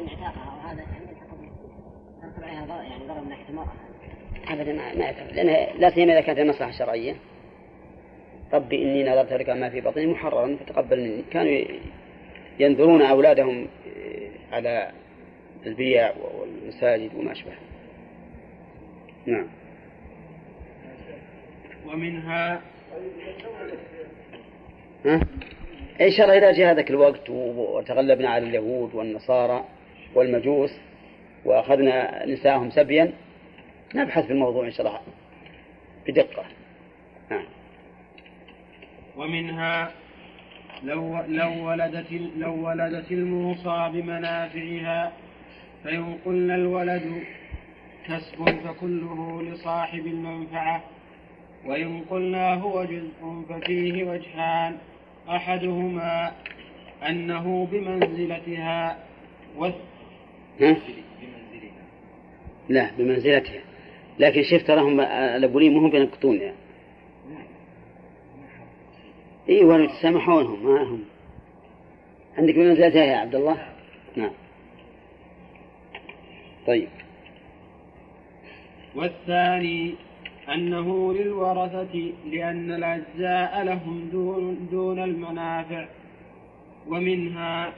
يتم عتاقها وهذا يعني ترتب عليها ضرر يعني ضرر من ناحية المرأة. أبدا ما يتم، لأن لا سيما إذا كانت المصلحة شرعية. ربي إني نذرت لك ما في بطني محررا فتقبل مني. كانوا ينذرون أولادهم على البيع والمساجد وما أشبه. نعم. ومنها إن شاء الله إذا جاء ذاك الوقت وتغلبنا على اليهود والنصارى والمجوس وأخذنا نساءهم سبيا نبحث في الموضوع إن شاء الله بدقة. نعم. ومنها لو ولدت الموصى بمنافعها فإن قلنا الولد كسب فكله لصاحب المنفعة، وإن قلنا هو جزء ففيه وجهان، أحدهما أنه بمنزلتها لا بمنزلتها، لكن شفت لهم الأبولين مهم بينقطون يعني. إيه ولو تسامحونهم ما هم عندك بمنزلتها يا عبد الله. نعم. طيب. والثاني أنه للورثة لأن الأجزاء لهم دون المنافع. ومنها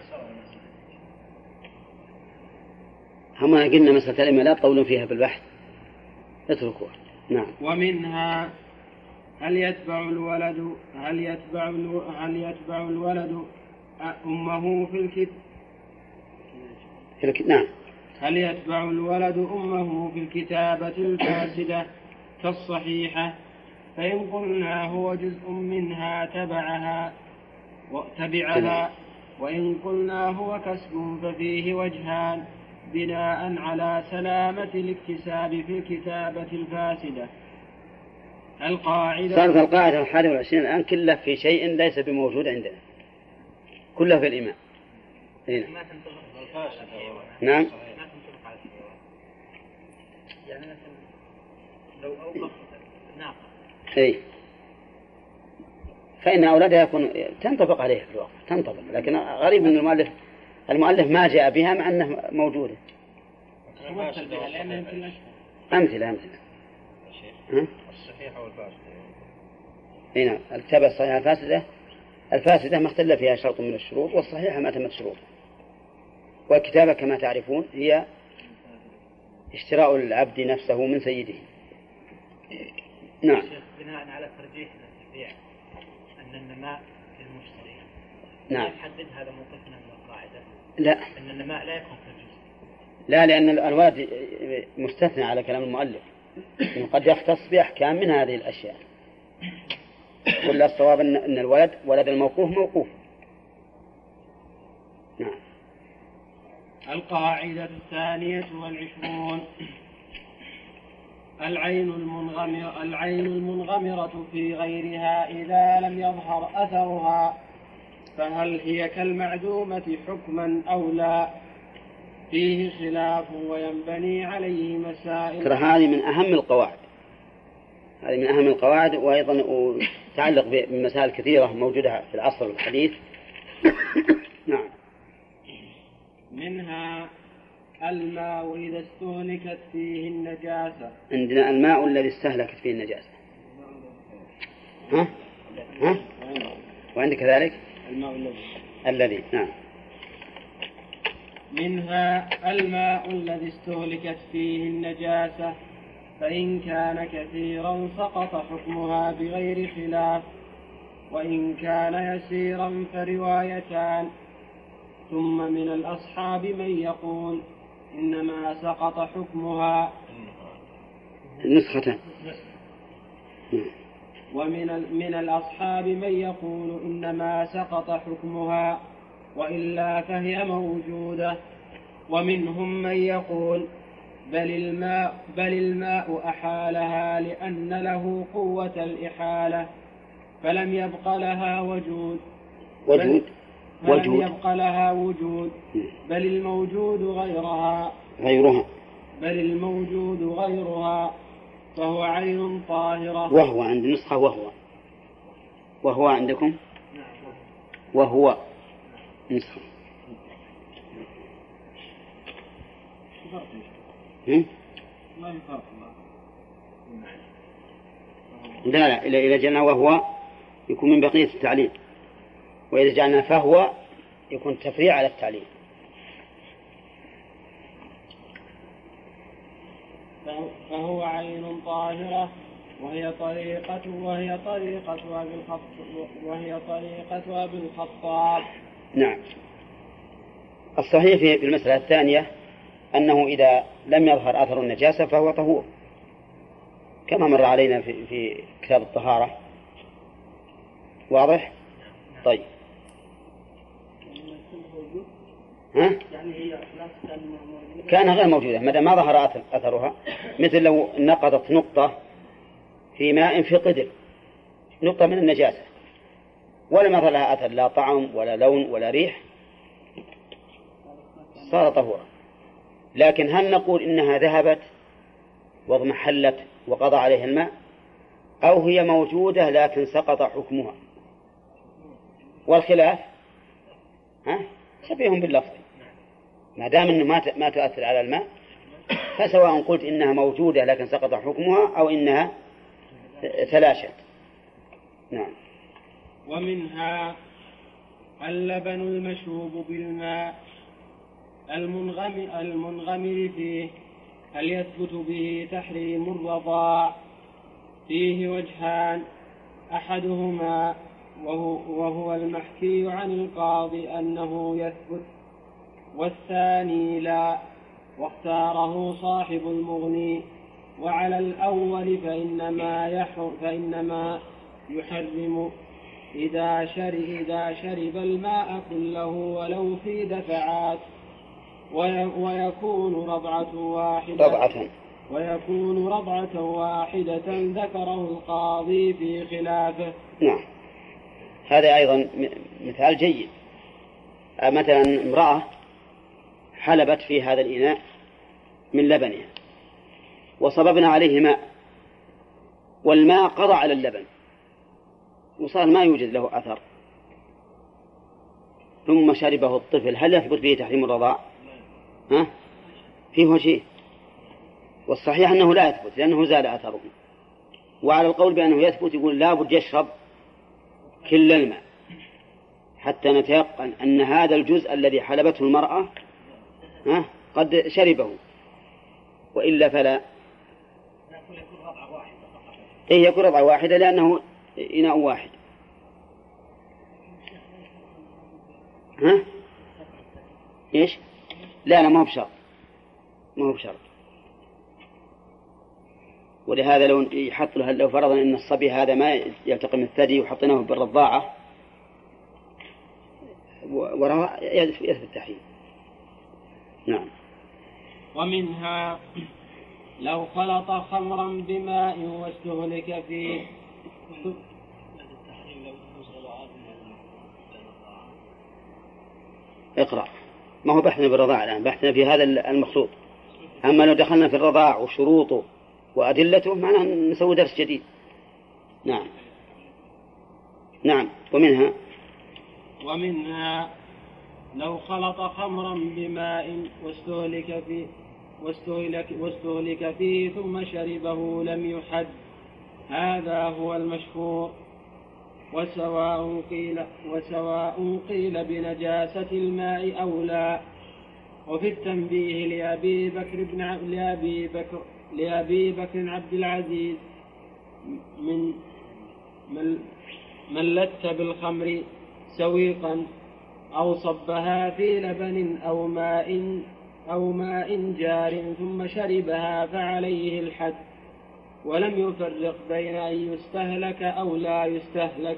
هم قلنا مسألة العلم لا تطولون فيها بالبحث اتركوها. نعم. ومنها هل يتبع الولد أمه في الكتاب؟ نعم. هل يتبع الولد أمه في الكتابة الفاسدة كالصحيحة؟ فإن قلنا هو جزء منها تبعها، وإن قلنا هو كسب ففيه وجهان بناء على سلامة الاكتساب في الكتابة الفاسدة. صارت القاعدة 21 الآن كله في شيء ليس بموجود عندنا، كله في الإيمان. نعم. يعني مثلا لو أوقف ناقة أي فإن أولادها يكون تنطبق عليه في الوقت تنطبق، لكن غريب أن المؤلف ما جاء بها مع أنه موجودة. أمثلة الصحيحة والفاسدة. هنا الكتابة الصحيحة الفاسدة ما اختل فيها شرط من الشروط، والصحيحة ما تمت شروط. والكتابة كما تعرفون هي اشتراء العبد نفسه من سيده. نعم. بناء على ترجيح البيع أن النماء للمشتري. نعم. يحدد هذا موقفنا من القاعدة. لا. أن النماء لا يكون كالجزء. لا، لأن الولد مستثنى على كلام المؤلف، قد يختص بأحكام من هذه الأشياء. كل الصواب أن الولد ولد الموقوف موقوف. نعم. القاعدة 22 العين المنغمرة في غيرها إذا لم يظهر أثرها فهل هي كالمعدومة حكما أو لا؟ فيه خلاف وينبني عليه مسائل. ترى هذه من أهم القواعد، وأيضا تعلق بمسائل كثيرة موجودة في العصر الحديث. نعم. منها الماء إذا استهلكت فيه النجاسة. عندنا الماء الذي استهلكت فيه النجاسة. ها؟ وعندك كذلك الماء الذي. نعم. منها الماء الذي استهلكت فيه النجاسة، فإن كان كثيرا سقط حكمها بغير خلاف، وإن كان يسيرا فروايتان. ثم من الأصحاب من يقول إنما سقط حكمها النسختان. ومن الأصحاب من يقول إنما سقط حكمها وإلا فهي موجودة. ومنهم من يقول بل الماء أحالها لأن له قوة الإحالة فلم يبق لها وجود. بل الموجود غيرها فهو عين طاهرة. وهو عند نسخة وهو عندكم وهو نسخة. ما في فرق. لا إذا جعلنا وهو يكون من بقية التعليل، وإذا جعلنا فهو يكون تفريع على التعليل. فهو عين طاهرة وهي طريقة أبي الخطاب. نعم. الصحيح في المسألة الثانية أنه إذا لم يظهر أثر النجاسة فهو طهور، كما مر علينا في كتاب الطهارة. واضح؟ طيب. ها؟ كان غير موجودة ما دام ما ظهر أثرها، مثل لو نقضت نقطة في ماء في قدر، نقطة من النجاسة ولم يظهر لها أثر لا طعم ولا لون ولا ريح، صار طهورا. لكن هل نقول إنها ذهبت واضمحلت وقضى عليها الماء، أو هي موجودة لكن سقط حكمها؟ والخلاف شبيهم باللفظ، ما دام أنه ما تؤثر على الماء، فسواء قلت إنها موجودة لكن سقط حكمها أو إنها تلاشت. نعم. ومنها اللبن المشروب بالماء المنغمر فيه، هل يثبت به تحريم الرضاع؟ فيه وجهان، أحدهما وهو المحكي عن القاضي أنه يثبت، والثاني لا، واختاره صاحب المغني. وعلى الأول فإنما يحرم إذا شرب الماء كله ولو في دفعات، ويكون رضعة واحدة ذكره القاضي في خلافه. نعم. هذا أيضا مثال جيد. مثلا امرأة حلبت في هذا الإناء من لبنها وصببنا عليه ماء، والماء قضى على اللبن وصار ما يوجد له أثر، ثم شربه الطفل، هل يثبت به تحريم الرضاع؟ فيه شيء، والصحيح أنه لا يثبت لأنه زال أثره. وعلى القول بأنه يثبت يقول لا بد يشرب كل الماء حتى نتيقن أن هذا الجزء الذي حلبته المرأة قد شربه، وإلا فلا. يكون رضعة واحدة لأنه إناء واحد. إيش؟ لا ما هو بشرط. ولهذا لو يحط له، لو فرضنا أن الصبي هذا ما يلتقم الثدي وحطيناه بالرضاعة وراء يثبت التحريم. نعم. ومنها لو خلط خمرا بماء واستهلك فيه. اقرأ. ما هو بحثنا بالرضاعة الآن، بحثنا في هذا المخلوط. أما لو دخلنا في الرضاع وشروطه وأدلته معناه نسوي درس جديد. نعم. ومنها لو خلط خمرا بماء واستهلك فيه ثم شربه لم يحد، هذا هو المشهور. وسواء قيل بنجاسة الماء أو لا. وفي التنبيه لأبي بكر عبد العزيز من لت بالخمر سويقا أو صبها في لبن أو ماء جار ثم شربها فعليه الحد، ولم يفرق بين أن يستهلك أو لا يستهلك.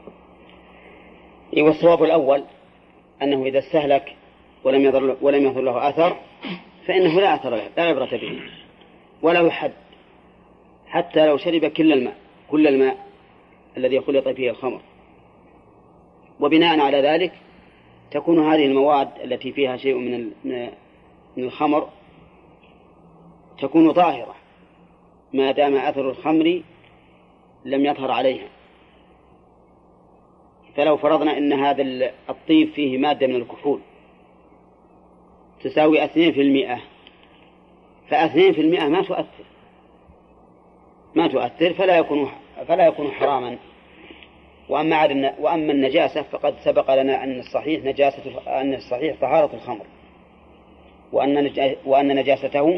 والصواب الأول أنه إذا استهلك ولم يظهر له أثر فإنه لا أثر له، لا عبرة به ولا يحد، حتى لو شرب كل الماء الذي خلط فيه الخمر. وبناء على ذلك تكون هذه المواد التي فيها شيء من الخمر تكون طاهرة ما دام أثر الخمر لم يظهر عليها. فلو فرضنا أن هذا الطيب فيه مادة من الكحول تساوي 2%، ف2% ما تؤثر فلا يكون حراما. وأما النجاسة فقد سبق لنا أن الصحيح طهارة الخمر، وأن نجاسته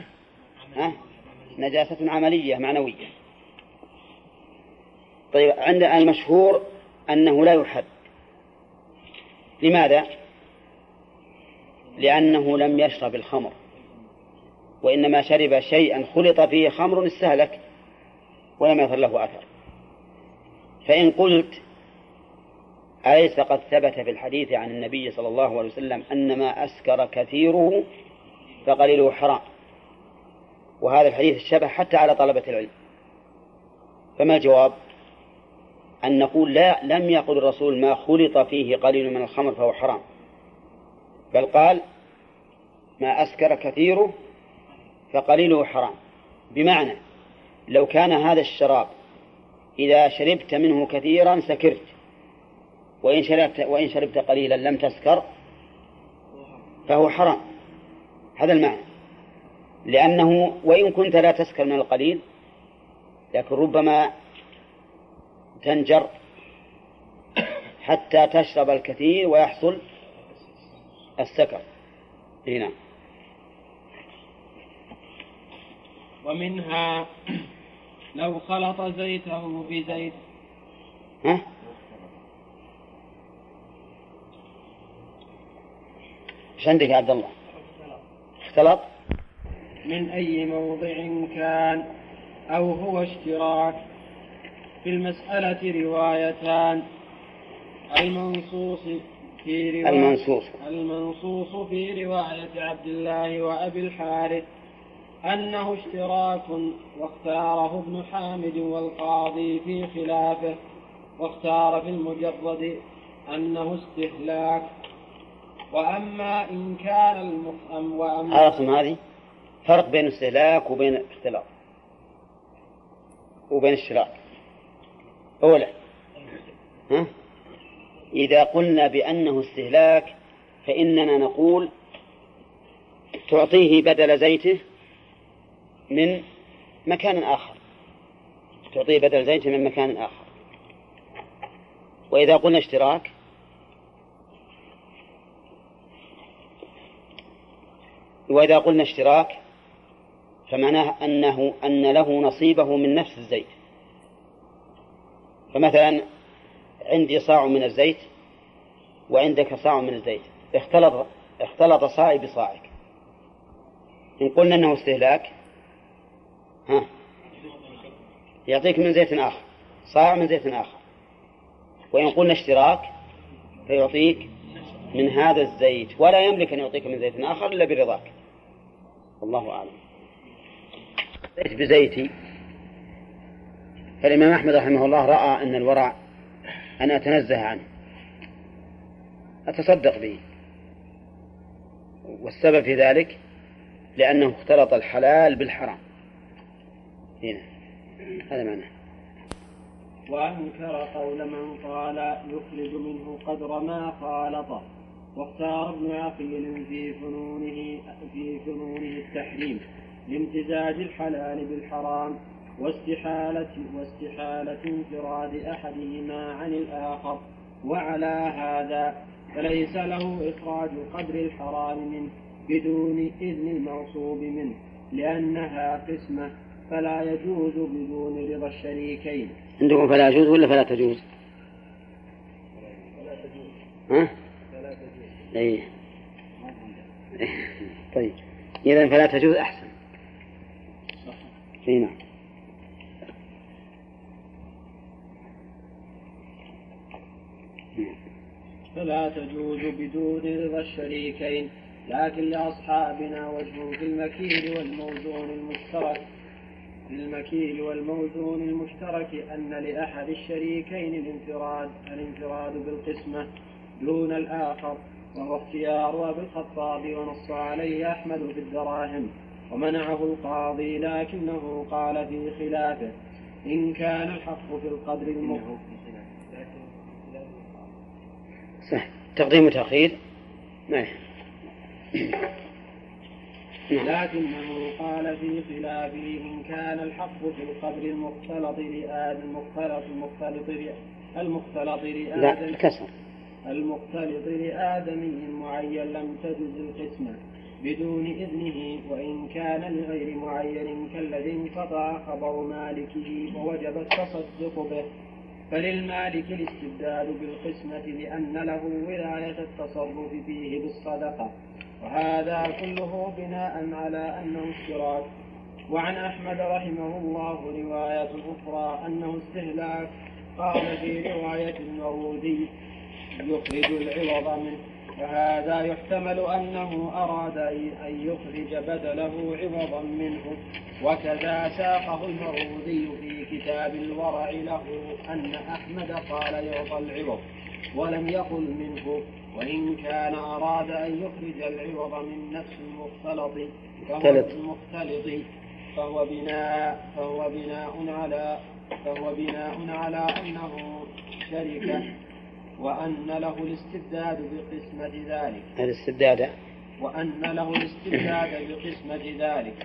نجاسة عملية معنوية. طيب، عندنا المشهور أنه لا يحد. لماذا؟ لأنه لم يشرب الخمر، وإنما شرب شيئا خلط فيه خمر استهلك ولم يظهر له أثر. فإن قلت أليس قد ثبت في الحديث عن النبي صلى الله عليه وسلم أن ما أسكر كثيره فقليله حرام، وهذا الحديث الشبه حتى على طلبة العلم، فما الجواب؟ أن نقول لا، لم يقل الرسول ما خلط فيه قليل من الخمر فهو حرام، بل قال ما أسكر كثيره فقليله حرام. بمعنى لو كان هذا الشراب إذا شربت منه كثيرا سكرت، وإن شربت قليلا لم تسكر فهو حرام. هذا المعنى، لأنه وإن كنت لا تسكر من القليل لكن ربما تنجر حتى تشرب الكثير ويحصل السكر. هنا ومنها لو خلط زيته بزيت. ايش عندك يا عبد الله؟ اختلط من أي موضع كان أو هو اشتراك. في المسألة روايتان: المنصوص في رواية عبد الله وأبي الحارث أنه اشتراك، واختاره ابن حامد والقاضي في خلافه، واختار في المجرد أنه استهلاك. وأما إن كان عرفتم هذه فرق بين استهلاك وبين اختلاط وبين اشتراك. أولا إذا قلنا بأنه استهلاك فإننا نقول تعطيه بدل زيته من مكان آخر، وإذا قلنا اشتراك فمعناه أن له نصيبه من نفس الزيت. فمثلا عندي صاع من الزيت وعندك صاع من الزيت، اختلط صاعي بصاعك، إن قلنا أنه استهلاك يعطيك من زيت آخر صاع من زيت آخر، وإن قلنا اشتراك فيعطيك من هذا الزيت، ولا يملك أن يعطيك من زيت آخر إلا برضاك. والله أعلم. زيت بزيتي، فالإمام أحمد رحمه الله رأى أن الورع أن أتنزه عنه أتصدق به، والسبب في ذلك لأنه اختلط الحلال بالحرام. هنا هذا معناه. وأنكر قول من قال يخرج منه قدر ما خالطه، واختار ابن عقيل في فنونه التحريم لامتزاج الحلال بالحرام واستحالة انفراد أحدهما عن الآخر. وعلى هذا فليس له إخراج قدر الحرام منه بدون إذن المغصوب منه، لأنها قسمة فلا يجوز بدون رضا الشريكين. عندكم فلا يجوز ولا فلا تجوز؟ فلا تجوز. أي. طيب إذن فلا تجوز أحسن. هنا فلا تجوز بدون رضا الشريكين، لكن لأصحابنا وجه في المكيل والموزون المشترك أن لأحد الشريكين الانفراد بالقسمة دون الآخر، وهو اختيار أبي الخطاب، ونص عليه أحمد في الدراهم ومنعه القاضي، لكنه قال في خلافه إن كان الحق في القدر المفروض. صح، تقديم وتأخير. لكنه قال في خلافه إن كان الحق في القدر المختلط لآدمي معين لم تجز القسمة بدون إذنه، وإن كان لغير معين كالذي انقطع خبر مالكه ووجب التصدق به فللمالك الاستبدال بالقسمة لأن له ولاية التصرف فيه بالصدقة، وهذا كله بناء على أنه اشتراك. وعن أحمد رحمه الله رواية أخرى أنه استهلاك، قال في رواية المرودي يخرج العوض منه، وهذا يحتمل أنه أراد أن يخرج بدله عوضا منه. وكذا ساقه المرودي في كتاب الورع له أن أحمد قال يعطى العوض ولم يقل منه، وإن كان أراد أن يخرج العوض من نفس المختلط فهو بناء على أنه شركة، وأن له الاستبداد بقسمة ذلك.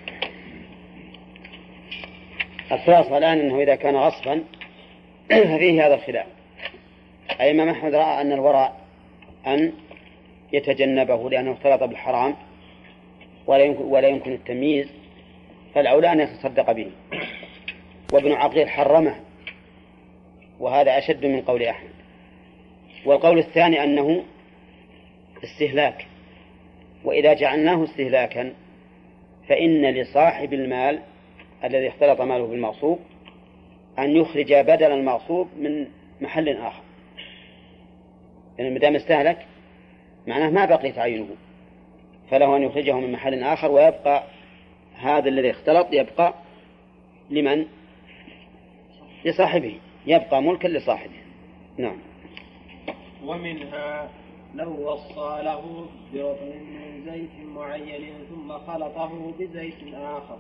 الخلاصة الآن أنه إذا كان غصبا ففيه هذا الخلاف. أي إمام أحمد رأى أن الورع أن يتجنبه لأنه اختلط بالحرام ولا يمكن التمييز، فالأولى أن يتصدق به. وابن عقيل حرمه، وهذا أشد من قول أحمد. والقول الثاني أنه استهلاك، وإذا جعلناه استهلاكا فإن لصاحب المال الذي اختلط ماله بالمغصوب أن يخرج بدل المغصوب من محل آخر، لأن مدام استهلك معناه ما بقي تعينه، فله أن يخرجه من محل آخر، ويبقى هذا الذي اختلط يبقى لمن؟ لصاحبه، يبقى ملكا لصاحبه. نعم. ومنها لو وصى له برطل من زيت معين ثم خلطه بزيت آخر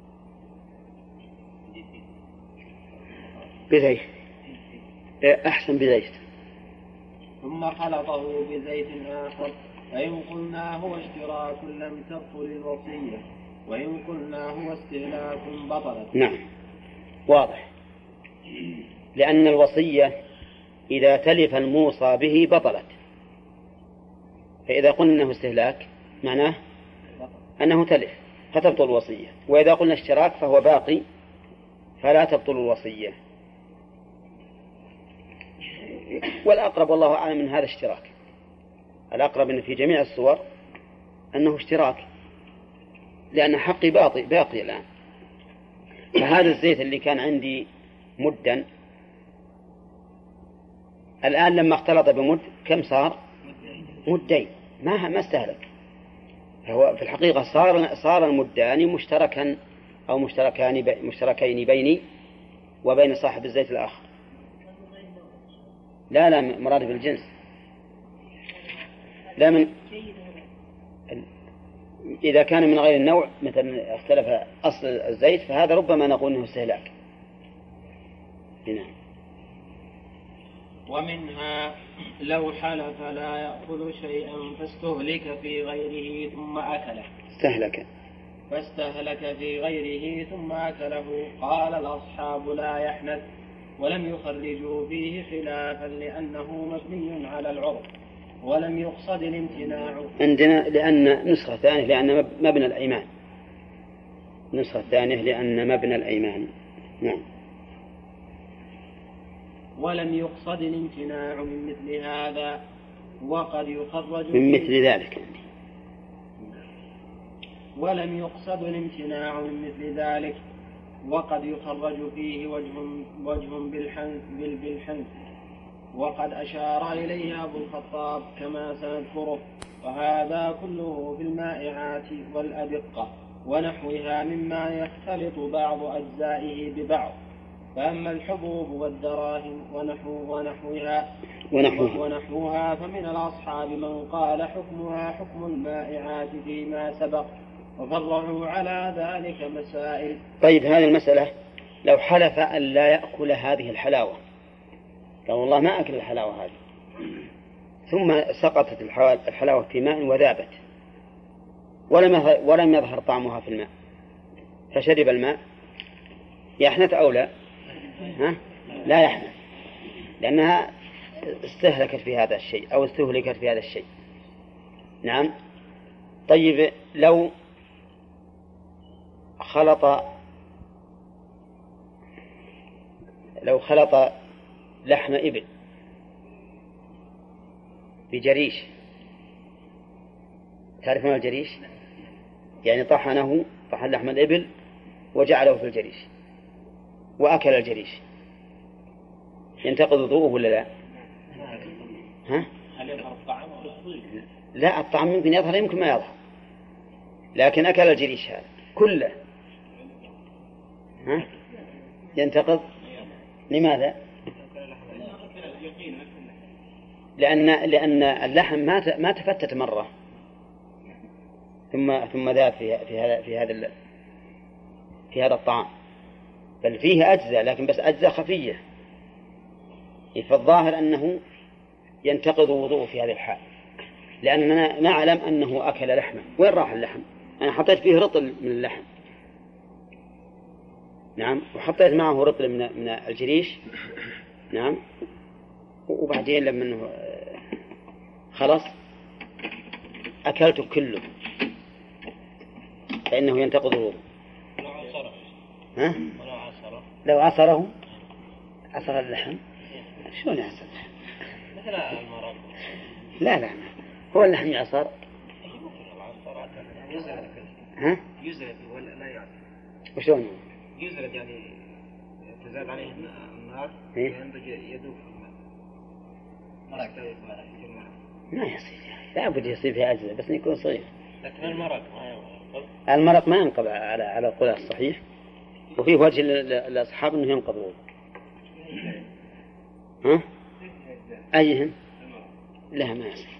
بزيت أحسن بزيت ثم خلطه بزيت آخر، فإن قلنا هو اشتراك لم تبطل الوصية، وإن قلنا هو استهلاك بطلت. نعم، واضح، لأن الوصية إذا تلف الموصى به بطلت، فإذا قلنا أنه استهلاك معناه أنه تلف فتبطل الوصية، وإذا قلنا اشتراك فهو باقي فلا تبطل الوصية. والأقرب والله أعلم من هذا اشتراك، الأقرب أن في جميع الصور أنه اشتراك، لأن حقي باقي الآن. فهذا الزيت اللي كان عندي مدا الآن لما اختلط بمد كم صار؟ مدين، ما استهلك. فهو في الحقيقة صار المدان مشتركا أو مشتركين بيني وبين صاحب الزيت الآخر. لا مراد بالجنس، لا من إذا كان من غير النوع مثلا اختلف أصل الزيت فهذا ربما نقول أنه استهلاك. نعم. ومنها لو حلف لا يأخذ شيئا فاستهلك في غيره ثم أكله فاستهلك في غيره ثم أكله، قال الأصحاب لا يحنث، ولم يخرجوا فيه خلافا لأنه مبني على العرف ولم يقصد الامتناع. عندنا لأن نسخة ثانية لأن مبنى الأيمان، نسخة ثانية لأن مبنى الأيمان. نعم. ولم يقصد الامتناع من مثل هذا وقد يخرج من مثل ذلك. ولم يقصد الامتناع من مثل ذلك وقد يخرج فيه وجه بالحنث، وقد أشار إليه أبو الخطاب كما سنذكره. وهذا كله في المائعات والأدقة ونحوها مما يختلط بعض أجزائه ببعض. فأما الحبوب والدراهم ونحوها فمن الأصحاب من قال حكمها حكم المائعات فيما سبق، وفرعوا على ذلك مسائل. طيب، هذه المسألة لو حلف أن لا يأكل هذه الحلاوة، قال والله ما أكل الحلاوة هذه، ثم سقطت الحلاوة في ماء وذابت، ولم يظهر طعمها في الماء فشرب الماء، يحنث أو لا؟ لا يحنث، لأنها استهلكت في هذا الشيء أو استهلكت في هذا الشيء. نعم. طيب لو خلط لحم إبل بجريش، تعرفون الجريش؟ يعني طحن لحم الإبل وجعله في الجريش وأكل الجريش، ينتقض وضوءه ولا لا؟ لا، الطعم يمكن يظهر يمكن ما يظهر، لكن أكل الجريش هذا كله ينتقض. لماذا؟ لأن اللحم ما تفتت مرة ثم ذاب في هذا الطعام، بل فيه أجزاء، لكن بس أجزاء خفية، فالظاهر أنه ينتقض وضوءه في هذه الحال، لأننا نعلم أنه أكل لحمه. وين راح اللحم؟ أنا حطيت فيه رطل من اللحم، نعم، وحطيت معه رطل من الجريش، نعم، وبعدين لما خلص أكلته كله فإنه ينتقض الوضوء. لو عصره عصر اللحم، شلون يعصر اللحم؟ مثل المرق. لا هو اللحم يعصر. يزرد ولا لا يعصر؟ وشلون يزرد؟ يعني تزاد عليه النار وينضج يذوب في الماء. ما يصير، لا بد يصير فيها أجزاء بس يكون صغير. لكن المرق ما ينقض على القول الصحيح، وفيه وجه للأصحاب أنه ينقض وضوء. أيهم؟ لا ما يصير.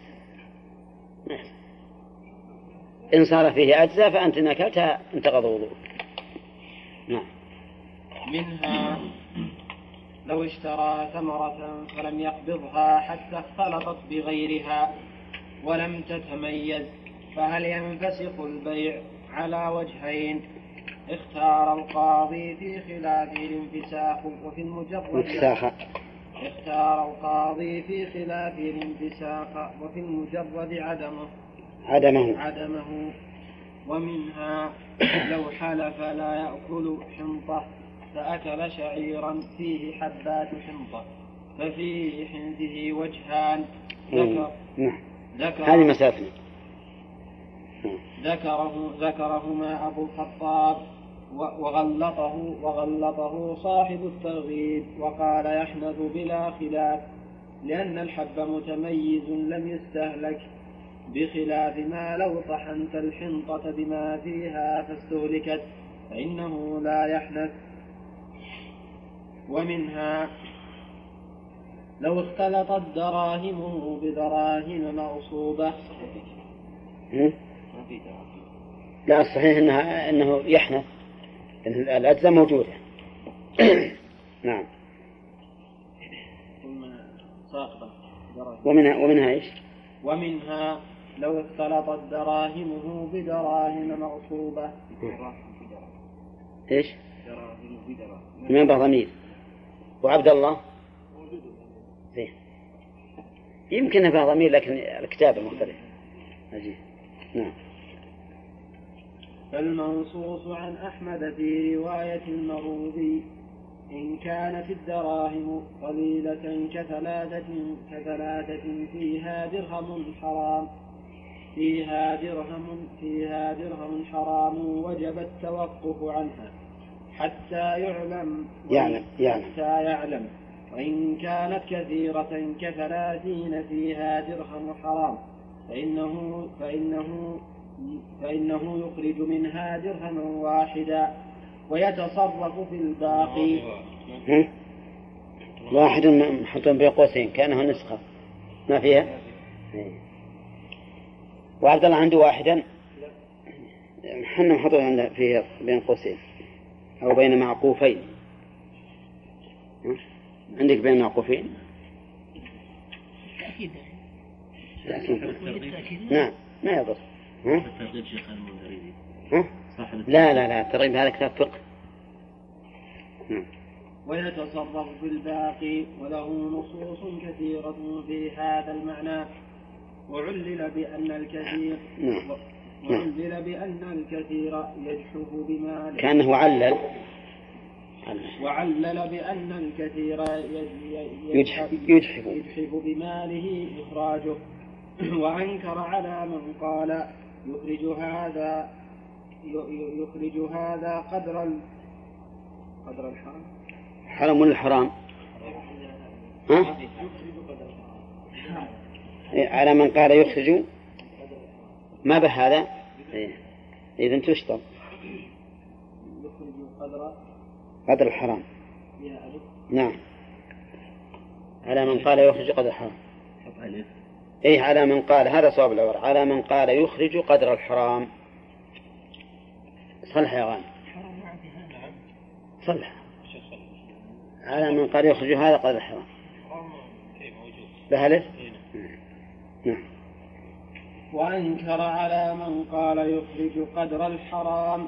إن صار فيه أجزاء فأنت نكلتها انتقض وضوء. نعم. منها لو اشترى ثمرة فلم يقبضها حتى اختلطت بغيرها ولم تتميز، فهل ينفسخ البيع؟ على وجهين. اختار القاضي في خلافه الانفساخ وفي المجرد اختار القاضي في خلافه الانفساخ وفي المجرد عدمه. ومنها لو حلف لا يأكل حنطة فأكل شعيرا فيه حبات حنطة ففي حنثه وجهان. هذه مسافة ذكرهما أبو الخطاب وغلطه صاحب الترغيب، وقال يحنث بلا خلاف لأن الحب متميز لم يستهلك، بخلاف ما لو طحنت الحنطة بما فيها فاستهلكت فإنه لا يحنث. ومنها لو اختلطت دراهمه بدراهم مغصوبة. لا، الصحيح أنه يحنث، الأجزاء موجودة. نعم. ومنها إيش؟ ومنها لو اختلطت دراهمه بدراهم مغصوبة. إيش؟ من ضمير. وعبد الله زين، يمكن في ضمير لكن الكتاب مختلف. عجيب. نعم. فالمنصوص عن أحمد في رواية المروذي إن كانت الدراهم قليلة كثلاثة فيها درهم حرام وجب التوقف عنها حتى يعلم. وإن كانت كثيرة ك30 فيها درهم حرام فإنه يخرج منها درهما واحدا ويتصرف في الباقي. واحد محط بين قوسين كأنه نسخة ما فيها. وعبد الله عنده واحدا، حنا محطوط فيه بين قوسين أو بين معقوفين. عندك بين معقوفين؟ نعم ما يضر. الترغيب شيخ المنذري. لا الترغيب هذا كتاب فقه. ويتصرف في الباقي، وله نصوص كثيرة في هذا المعنى. وعلل بأن الكثير يجحف بماله، كأنه علل وعلل بأن الكثير يجحف بماله إخراجه. وأنكر على من قال يخرج هذا قدر الحرام. حرام ولا الحرام؟ ها؟ على من قال يخرج ما به هذا إذن تشطب يخرج قدر الحرام. نعم، على من قال يخرج قدر الحرام. إيه، على من قال، هذا صواب العبارة، على من قال يخرج قدر الحرام. صلح يا غانم، صلح. على من قال يخرج هذا قدر الحرام بهلف. نعم. وأنكر على من قال يخرج قدر الحرام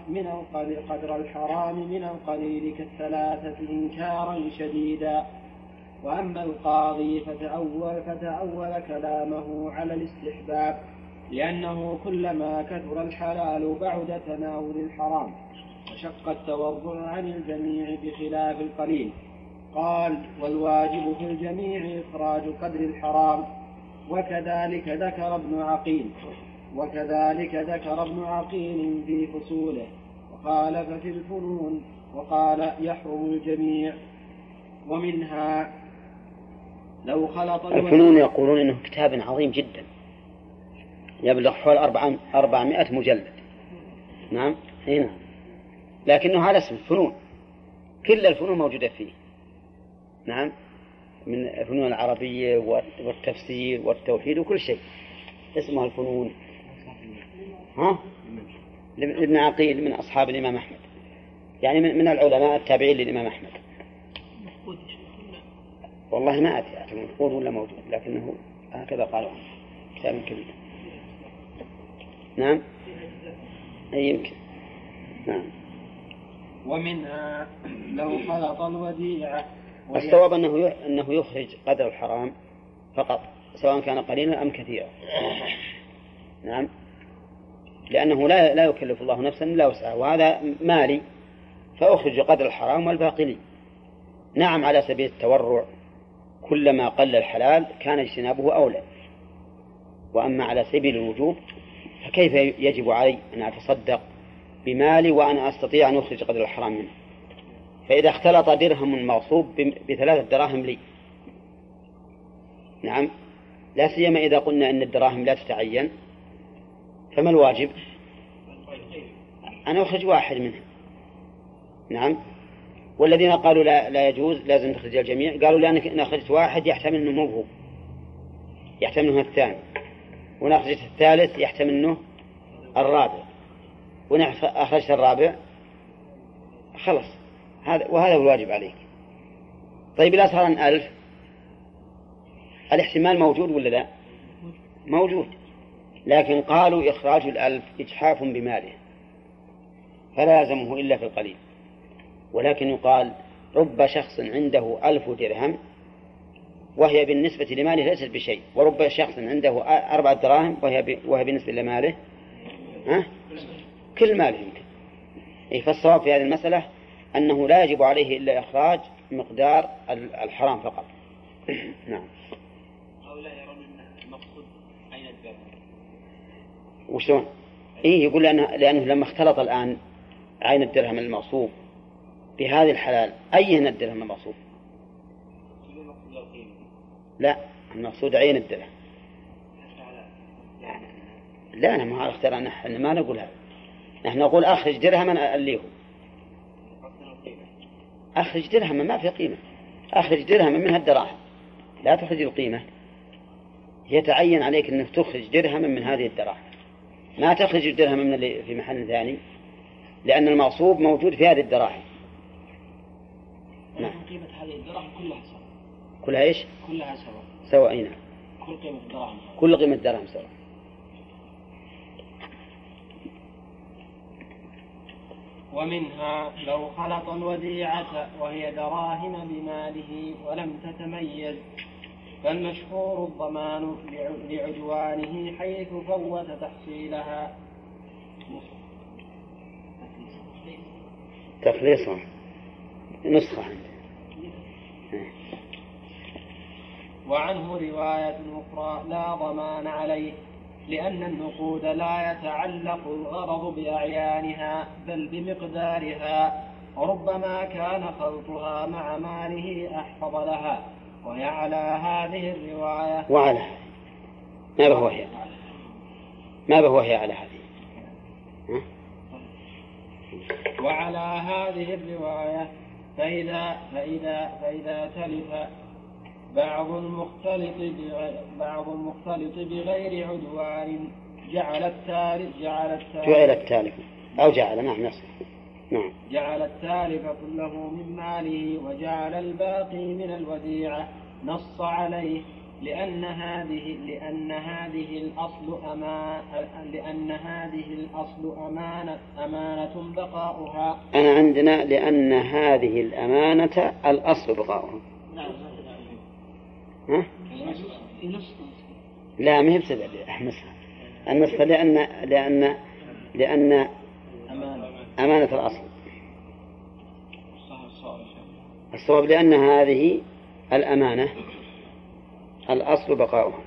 من القليل كالثلاثة إنكارا شديدا. وأما القاضي فتأول كلامه على الاستحباب، لأنه كلما كثر الحلال بعد تناول الحرام وشق التورع عن الجميع بخلاف القليل. قال: والواجب في الجميع إخراج قدر الحرام. وكذلك ذكر ابن عقيل في فصوله، وخالف في الفنون وقال يحرم الجميع. ومنها لو خلط الفنون يقولون إنه كتاب عظيم جدا يبلغ حول 400 مجلد. نعم هنا، لكنه على اسم الفنون، كل الفنون موجودة فيه. نعم، من الفنون العربية والتفسير والتوحيد وكل شيء اسمها الفنون. ها؟ ابن عقيل من أصحاب الإمام أحمد، يعني من العلماء التابعين للإمام أحمد. والله ما أدري مفقود ولا موجود، لكنه هكذا قالوا كتاب كبير. نعم أي يمكن. نعم. ومنها لو خلط الوديعة. الصواب أنه يخرج قدر الحرام فقط، سواء كان قليلا أم كثيرا. نعم، لأنه لا يكلف الله نفسا إلا وسعها، وهذا مالي فأخرج قدر الحرام والباقي لي. نعم، على سبيل التورع، كلما قل الحلال كان اجتنابه أولى. وأما على سبيل الوجوب فكيف يجب علي أن أتصدق بمالي وأنا أستطيع أن أخرج قدر الحرام منه؟ فإذا اختلط درهم مغصوب ب3 دراهم لي، نعم، لا سيما إذا قلنا أن الدراهم لا تتعين، فما الواجب؟ أنا أخرج واحد منها. نعم. والذين قالوا لا يجوز لازم نخرج الجميع، قالوا لأن أخرجت واحد يحتمل أنه موهوب، يحتمل أنه الثاني، ونخرجت الثالث يحتمل أنه الرابع، ونخرجت الرابع خلص، وهذا هو الواجب عليك. طيب إذا صار 1000 الاحتمال موجود ولا لا؟ موجود، لكن قالوا إخراج 1000 إجحاف بماله فلا يلزمه إلا في القليل. ولكن يقال رب شخص عنده 1000 درهم وهي بالنسبة لماله ليست بشيء، ورب شخص عنده 4 دراهم وهي بالنسبة لماله كل ماله يمكن. فالصواب في هذه المسألة أنه لا يجب عليه إلا إخراج مقدار الحرام فقط. نعم. هؤلاء يرون أن المقصود عين الدرهم. وشلون؟ يقول لأنه لما اختلط الآن عين الدرهم المغصوب بهذه الحلال، أين الدرهم المغصوب؟ لا، المقصود عين الدرهم. لا، أنا ما اختار، نحن ما نقول هذا، نحن نقول أخرج درهما أليه، أخرج درهما ما في قيمة، أخرج درهما من هالدراهم، لا تخرج القيمة. يتعين عليك أنك تخرج درهما من هذه الدراهم، ما تخرج درهما من اللي في محل ثاني، لأن المغصوب موجود في هذه الدراهم. نعم. قيمة هذه الدراهم كلها سواء. كلها إيش؟ كلها سواء. سواء. نعم. كل قيمة الدراهم. كل قيمة الدراهم سواء. ومنها لو خلط الوديعة وهي دراهم بماله ولم تتميز فالمشهور الضمان لعدوانه حيث فوت تحصيلها. تخليصها نسخة. وعنه رواية أخرى لا ضمان عليه لأن النقود لا يتعلق الغرض بأعيانها بل بمقدارها، وربما كان خلطها مع ماله أحفظ لها. وهي على هذه الرواية وعلى هذه ما به هي على هذه وعلى هذه الرواية فإذا تلف بعض المختلط بغير عدوان جعل التالف كله من ماله وجعل الباقي من الوديعة. نص عليه لأن هذه الأصل أمانة بقاؤها. أنا عندنا لأن هذه الأمانة الأصل بقاؤها. لا ما هي بسبب النصف لأن أمانة الأصل. الصواب لأن هذه الأمانة الأصل بقاؤها،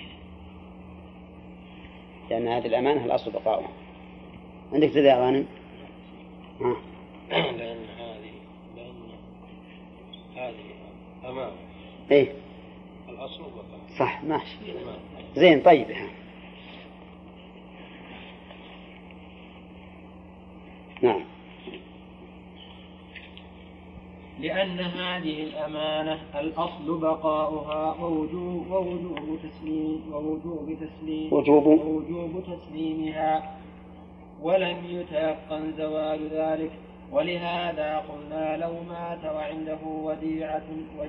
لأن هذه الأمانة الأصل بقاؤها. عندك تدعي غانم؟ لأن هذه أمانة. إيه الأصل بقاؤها. صح ماشي زين. طيب نعم. لأن هذه الأمانة الأصل بقاؤها ووجوب تسليمها ولم يتيقن زوال ذلك. ولهذا قلنا لو مات وعنده وديعة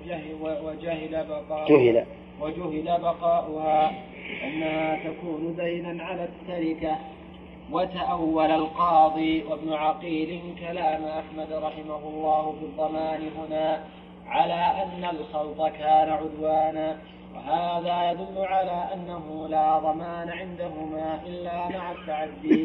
وجهل بقاؤها أنها تكون دينا على التركة. وتأول القاضي وابن عقيل كلام أحمد رحمه الله في الضمان هنا على أن الخلط كان عدوانا، وهذا يدل على أنه لا ضمان عندهما إلا مع التعدي.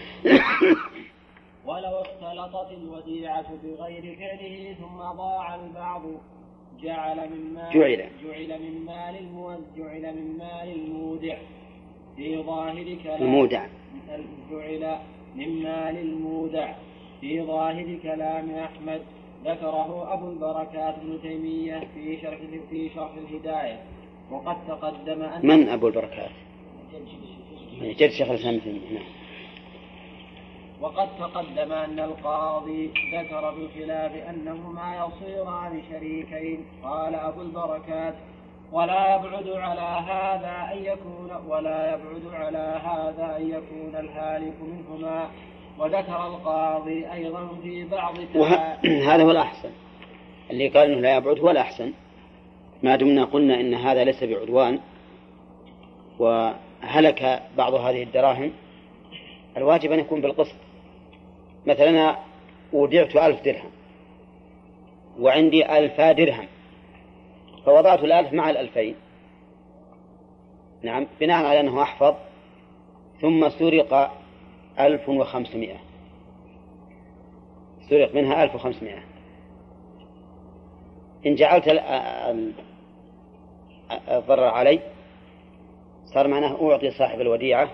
ولو اختلطت الوديعة بغير فعله ثم ضاع البعض جعل من مال المودع في ظاهر كلام جعل من مال المودع في ظاهر كلام أحمد. ذكره أبو البركات ابن تيمية في شرح الهداية. وقد تقدم أن من أبو البركات؟ جد شيخ الإسلام ابن تيمية. وقد تقدم أن القاضي ذكر بالخلاف أنهما يصيران شريكين. قال أبو البركات ولا يبعد على هذا أن يكون الهالك منهما. وذكر القاضي أيضا في بعض هذا هو الأحسن، اللي قال إنه لا يبعد هو الأحسن. ما دمنا قلنا إن هذا ليس بعدوان وهلك بعض هذه الدراهم، الواجب أن يكون بالقسط. مثلا أنا ودعت 1000 درهم وعندي 1000 درهم، فوضعت 1000 مع 2000 نعم بناء على أنه أحفظ، ثم سرق 1500، سرق منها 1500. إن جعلت الضرر علي صار معناه أعطي صاحب الوديعة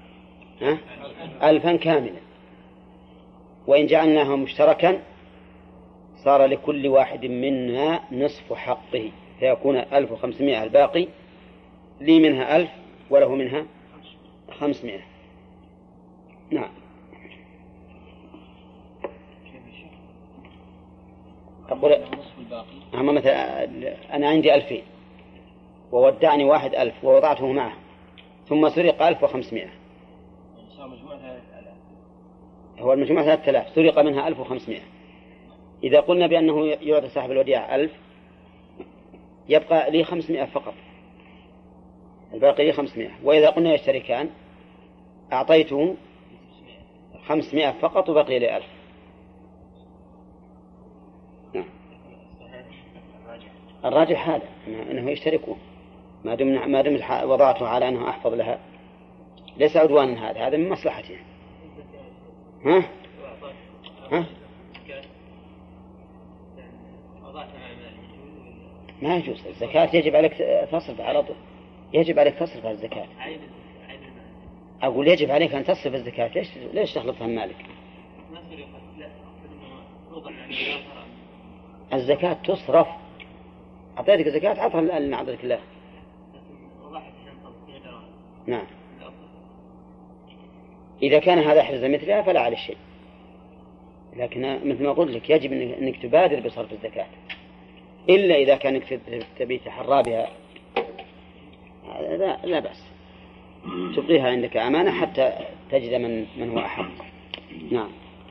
1000 كاملا، وإن جعلناه مشتركا صار لكل واحد منا نصف حقه، فيكون 1500 الباقي لي منها 1000 وله منها 500. نعم. أقول مثلا أنا عندي 2000 وودعني واحد 1000 ووضعته معه ثم سرق 1500، هو المجموع 3000 سرق منها 1500. إذا قلنا بأنه يعطي صاحب الوديعة 1000 يبقى لي 500 فقط، الباقي لي 500. وإذا قلنا يشتركان أعطيته 500 فقط وبقي لي 1000. الراجح هذا أنه يشتركون ما دم وضعته على أنه أحفظ لها ليس عدوان، هذا من مصلحته. ها؟ ما يجوز الزكاة، يجب عليك تصرف على طول، يجب عليك تصرف على الزكاة. أقول يجب عليك أن تصرف الزكاة، ليش تخلطها من مالك؟ الزكاة تصرف، أعطيتك الزكاة عطها اللي أعطيتك الله. نعم، إذا كان هذا حرز مثلها فلا على الشيء، لكن مثل ما قلت لك يجب أنك تبادر بصرف الزكاة، إلا إذا كانك تبي تحرى بها لا بأس، تبقيها عندك أمانة حتى تجد من هو أحق. نعم.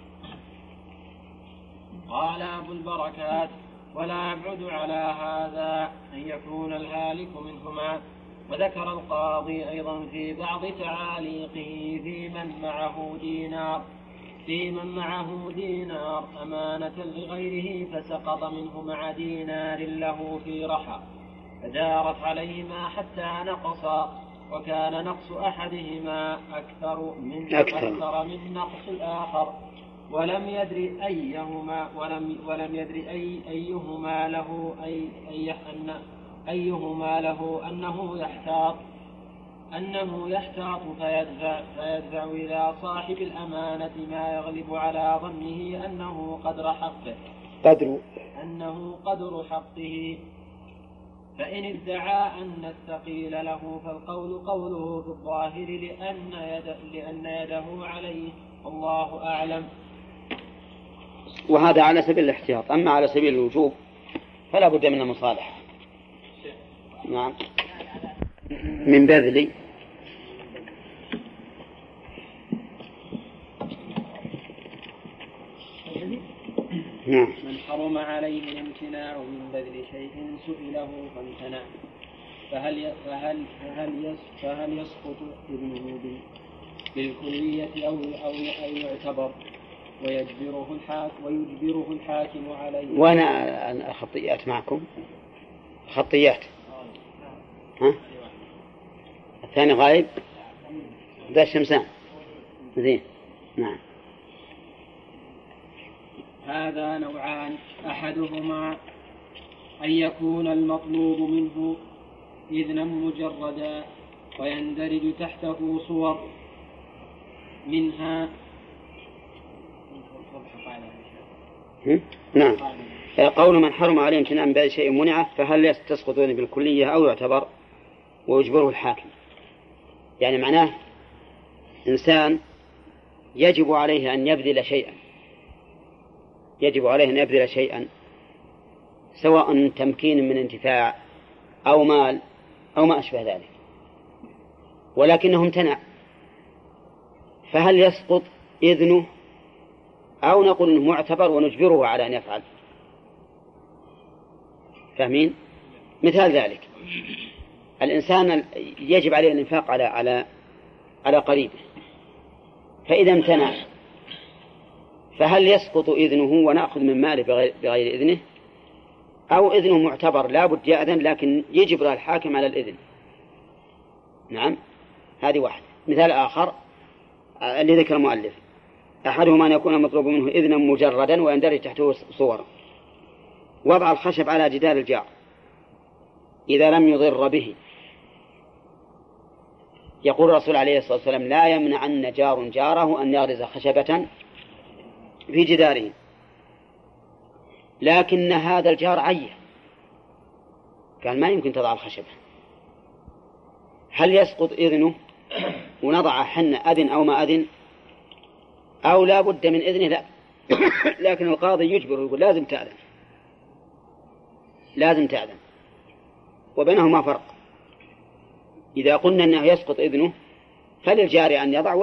قال أبو البركات: ولا يبعد على هذا أن يكون الهالك منهما. وذكر القاضي أيضا في بعض تعاليقه في من معه دينار أمانة لغيره فسقط منه مع دينار له في رحى، فدارت عليهما حتى نقصا، وكان نقص أحدهما أكثر من نقص الآخر، ولم يدر أيهما له أنه يحتاط فيدفع إلى صاحب الأمانة ما يغلب على ظنه أنه قدر حقه، فإن ادعى أن الثقيل له فالقول قوله في الظاهر لأن يده عليه، والله أعلم. وهذا على سبيل الاحتياط، أما على سبيل الوجوب فلا بد من المصالحة. نعم. من بذل من حرم عليه الامتناع من بذل شيء سئله فامتنع، فهل يسقط ابنه بالكلية أو يعتبر ويجبره الحاكم عليه؟ وأنا الخطيات معكم، خطيات. ها؟ الثاني غايب، ذا الشمسان. زين. نعم. هذا نوعان: أحدهما أن يكون المطلوب منه إذنا مجردا ويندرج تحته صور منها. نعم. قول من حرم عليه امتناع من بعد شيء منعه فهل تسقط بالكلية أو يعتبر ويجبره الحاكم؟ يعني معناه إنسان يجب عليه أن يبذل شيئا، سواء تمكين من انتفاع أو مال أو ما أشبه ذلك، ولكنه امتنع، فهل يسقط إذنه أو نقول إنه معتبر ونجبره على أن يفعل؟ فاهمين؟ مثال ذلك الإنسان يجب عليه الإنفاق على قريبه، فإذا امتنع فهل يسقط إذنه ونأخذ من ماله بغير إذنه، أو إذنه معتبر لا بد يأذن لكن يجبر الحاكم على الإذن؟ نعم، هذه واحد. مثال آخر اللي ذكر المؤلف: أحدهما أن يكون المطلوب منه إذنا مجردا ويندرج تحته صور. وضع الخشب على جدار الجار إذا لم يضر به. يقول الرسول عليه الصلاة والسلام: لا يمنعن جار جاره أن يغرز خشبة في جداره، لكن هذا الجار عيه، كان ما يمكن تضع الخشبة، هل يسقط إذنه ونضع حنا أذن أو ما أذن، أو لا بد من إذنه؟ لا لكن القاضي يجبره، يقول لازم تأذن، وبينهما فرق. إذا قلنا أنه يسقط إذنه فللجاري أن يضع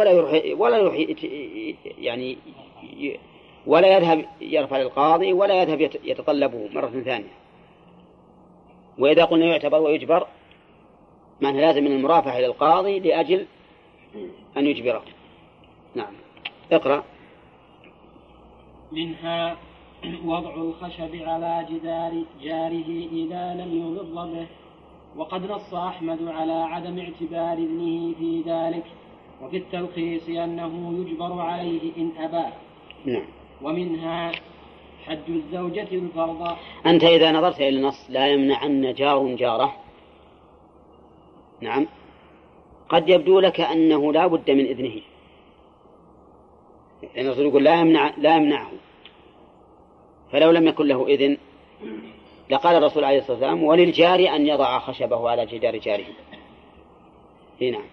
ولا يذهب يرفع للقاضي ولا يذهب يتطلبه مرة ثانية. وإذا قلنا يعتبر ويجبر معنى لازم من المرافعة للقاضي لأجل أن يجبره. نعم. اقرأ. منها وضع الخشب على جدار جاره إذا لم يضر به. وقد نص أحمد على عدم اعتبار إذنه في ذلك، وفي التلخيص أنه يجبر عليه إن أبى. نعم. ومنها حج الزوجة الفرض. أنت إذا نظرت إلى النص لا يمنعن جار جاره، نعم، قد يبدو لك أنه لا بد من إذنه، يعني الرسول يقول لا يمنعه، فلو لم يكن له إذن لقال الرسول عليه الصلاة والسلام وللجار أن يضع خشبه على جدار جاره. نعم.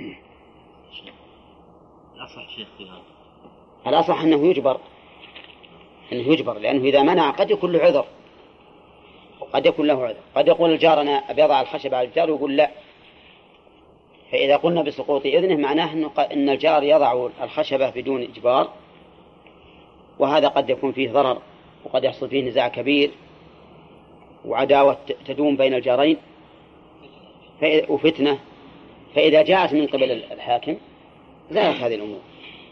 الأصح شيخ في هذا، الأصح أنه يجبر، لأنه إذا منع قد يكون له عذر، قد يكون له عذر، قد يقول الجار أنا أبي أضع الخشب على الجار ويقول لا، فإذا قلنا بسقوط إذنه معناه أن الجار يضع الخشبة بدون إجبار، وهذا قد يكون فيه ضرر، وقد يحصل فيه نزاع كبير وعداوة تدوم بين الجارين وفتنة، فإذا جاءت من قبل الحاكم زالت هذه الأمور.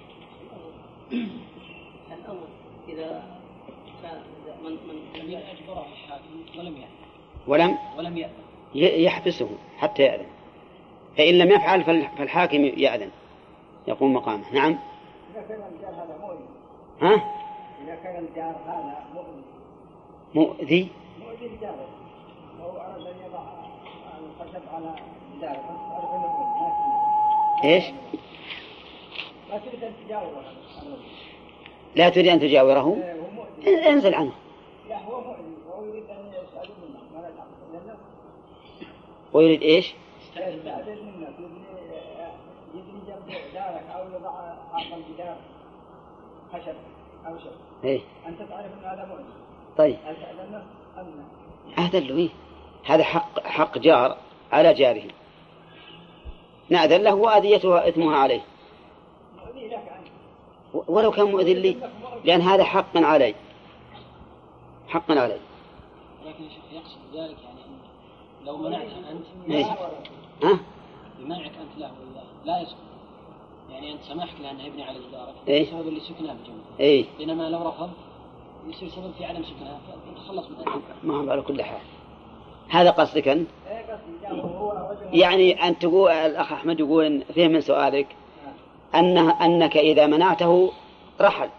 الأول إذا كان من أجبره الحاكم ولم يأذن يحبسه حتى يأذن، فإن لم يفعل فالحاكم يأذن يقوم مقامه. نعم. إذا كان الجار هذا مؤذي. ها؟ إذا كان الجار هذا مؤذي لجاره، لو أراد أن يضع الخشب على جداره فأعرف أنه مؤذي. إيش؟ لا تريد أن تجاوره. لا تريد أن تجاوره؟ انزل عنه. لا هو مؤذي وهو يريد أن يسأل منه ما لا تعرف. ويريد إيش؟ يستأذن منك يبني جنب دارك أو يضع عقل الجدار خشب أو شيء. إيه؟ أنت تعرف أن هذا مؤذي. طيب. هل تأذنه أم لا؟ أهدى له. هذا حق جار على جاره، نأذن له وأذيتها إثمها عليه. مؤذي لك أنت. ولو كان مؤذي لي، لأن هذا حق علي. لكن يقصد ذلك يعني أن لو منعته أنت إيش؟ ها؟ بمنعك أنت له لا يسكن، يعني أنت سمحت له أنه يبني على جدارك بسبب اللي سكنه بجنبه. إيه؟ بينما لو رفض يصير سبب في عدم سكنها فتخلص منها. ما هو على كل حال. هذا قصدك أنت؟ يعني أن تقول الأخ أحمد يقول فيه من سؤالك أنك إذا منعته رحل.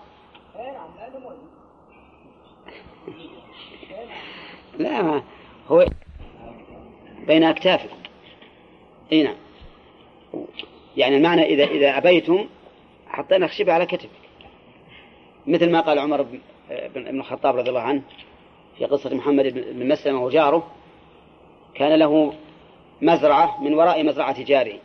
لا، ما هو بين أكتافه. إيه نعم. يعني المعنى إذا أبيتم حطينا خشبة على كتفك، مثل ما قال عمر بن الخطاب رضي الله عنه في قصة محمد بن مسلمة وجاره، كان له مزرعة من وراء مزرعة جاره،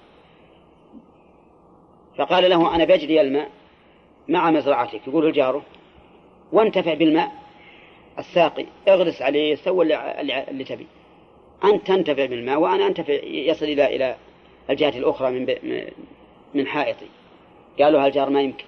فقال له أنا بجري الماء مع مزرعتك، يقول الجاره وانتفع بالماء الساقي، اغرس عليه، سوى اللي تبي، أنت تنتفع بالماء وأنا أنتفع، يصل إلى الجهة الأخرى من حائطي. قالوا هالجار ما يمكن،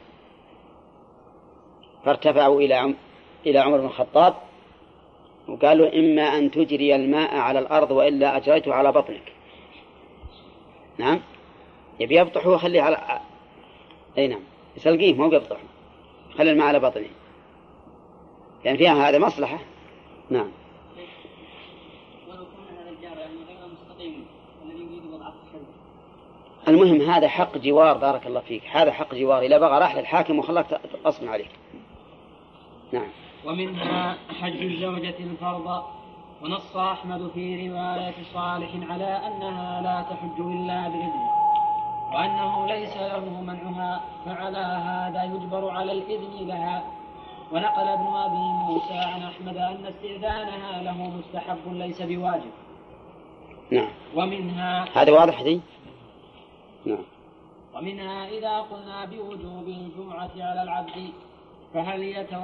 فارتفعوا إلى عمر بن الخطاب وقالوا إما أن تجري الماء على الأرض وإلا أجريته على بطنك. نعم، يبي يبطح وخليه على أي نعم يسلقيه، ما هو يبطح، خلي الماء على بطنه، يعني فيها هذا مصلحة. نعم. ولو كان هذا الجار يعني غير مستقيم الذي يريد وضع الخشب، المهم هذا حق جوار، بارك الله فيك، هذا حق جوار، إذا بغى راح للحاكم وخلاك غصب عليك. نعم. ومنها حج الزوجة الفرض. ونص أحمد في رواية صالح على أنها لا تحج إلا بإذنه، وأنه ليس له منعها، فعلى هذا يجبر على الإذن لها. ونقل ابن أبي موسى عن أحمد أن استئذانها له مستحب ليس بواجب. نعم. ومنها هذا واضح دي. نعم. ومنها إذا قلنا بوجوب الجمعة على العبد فهل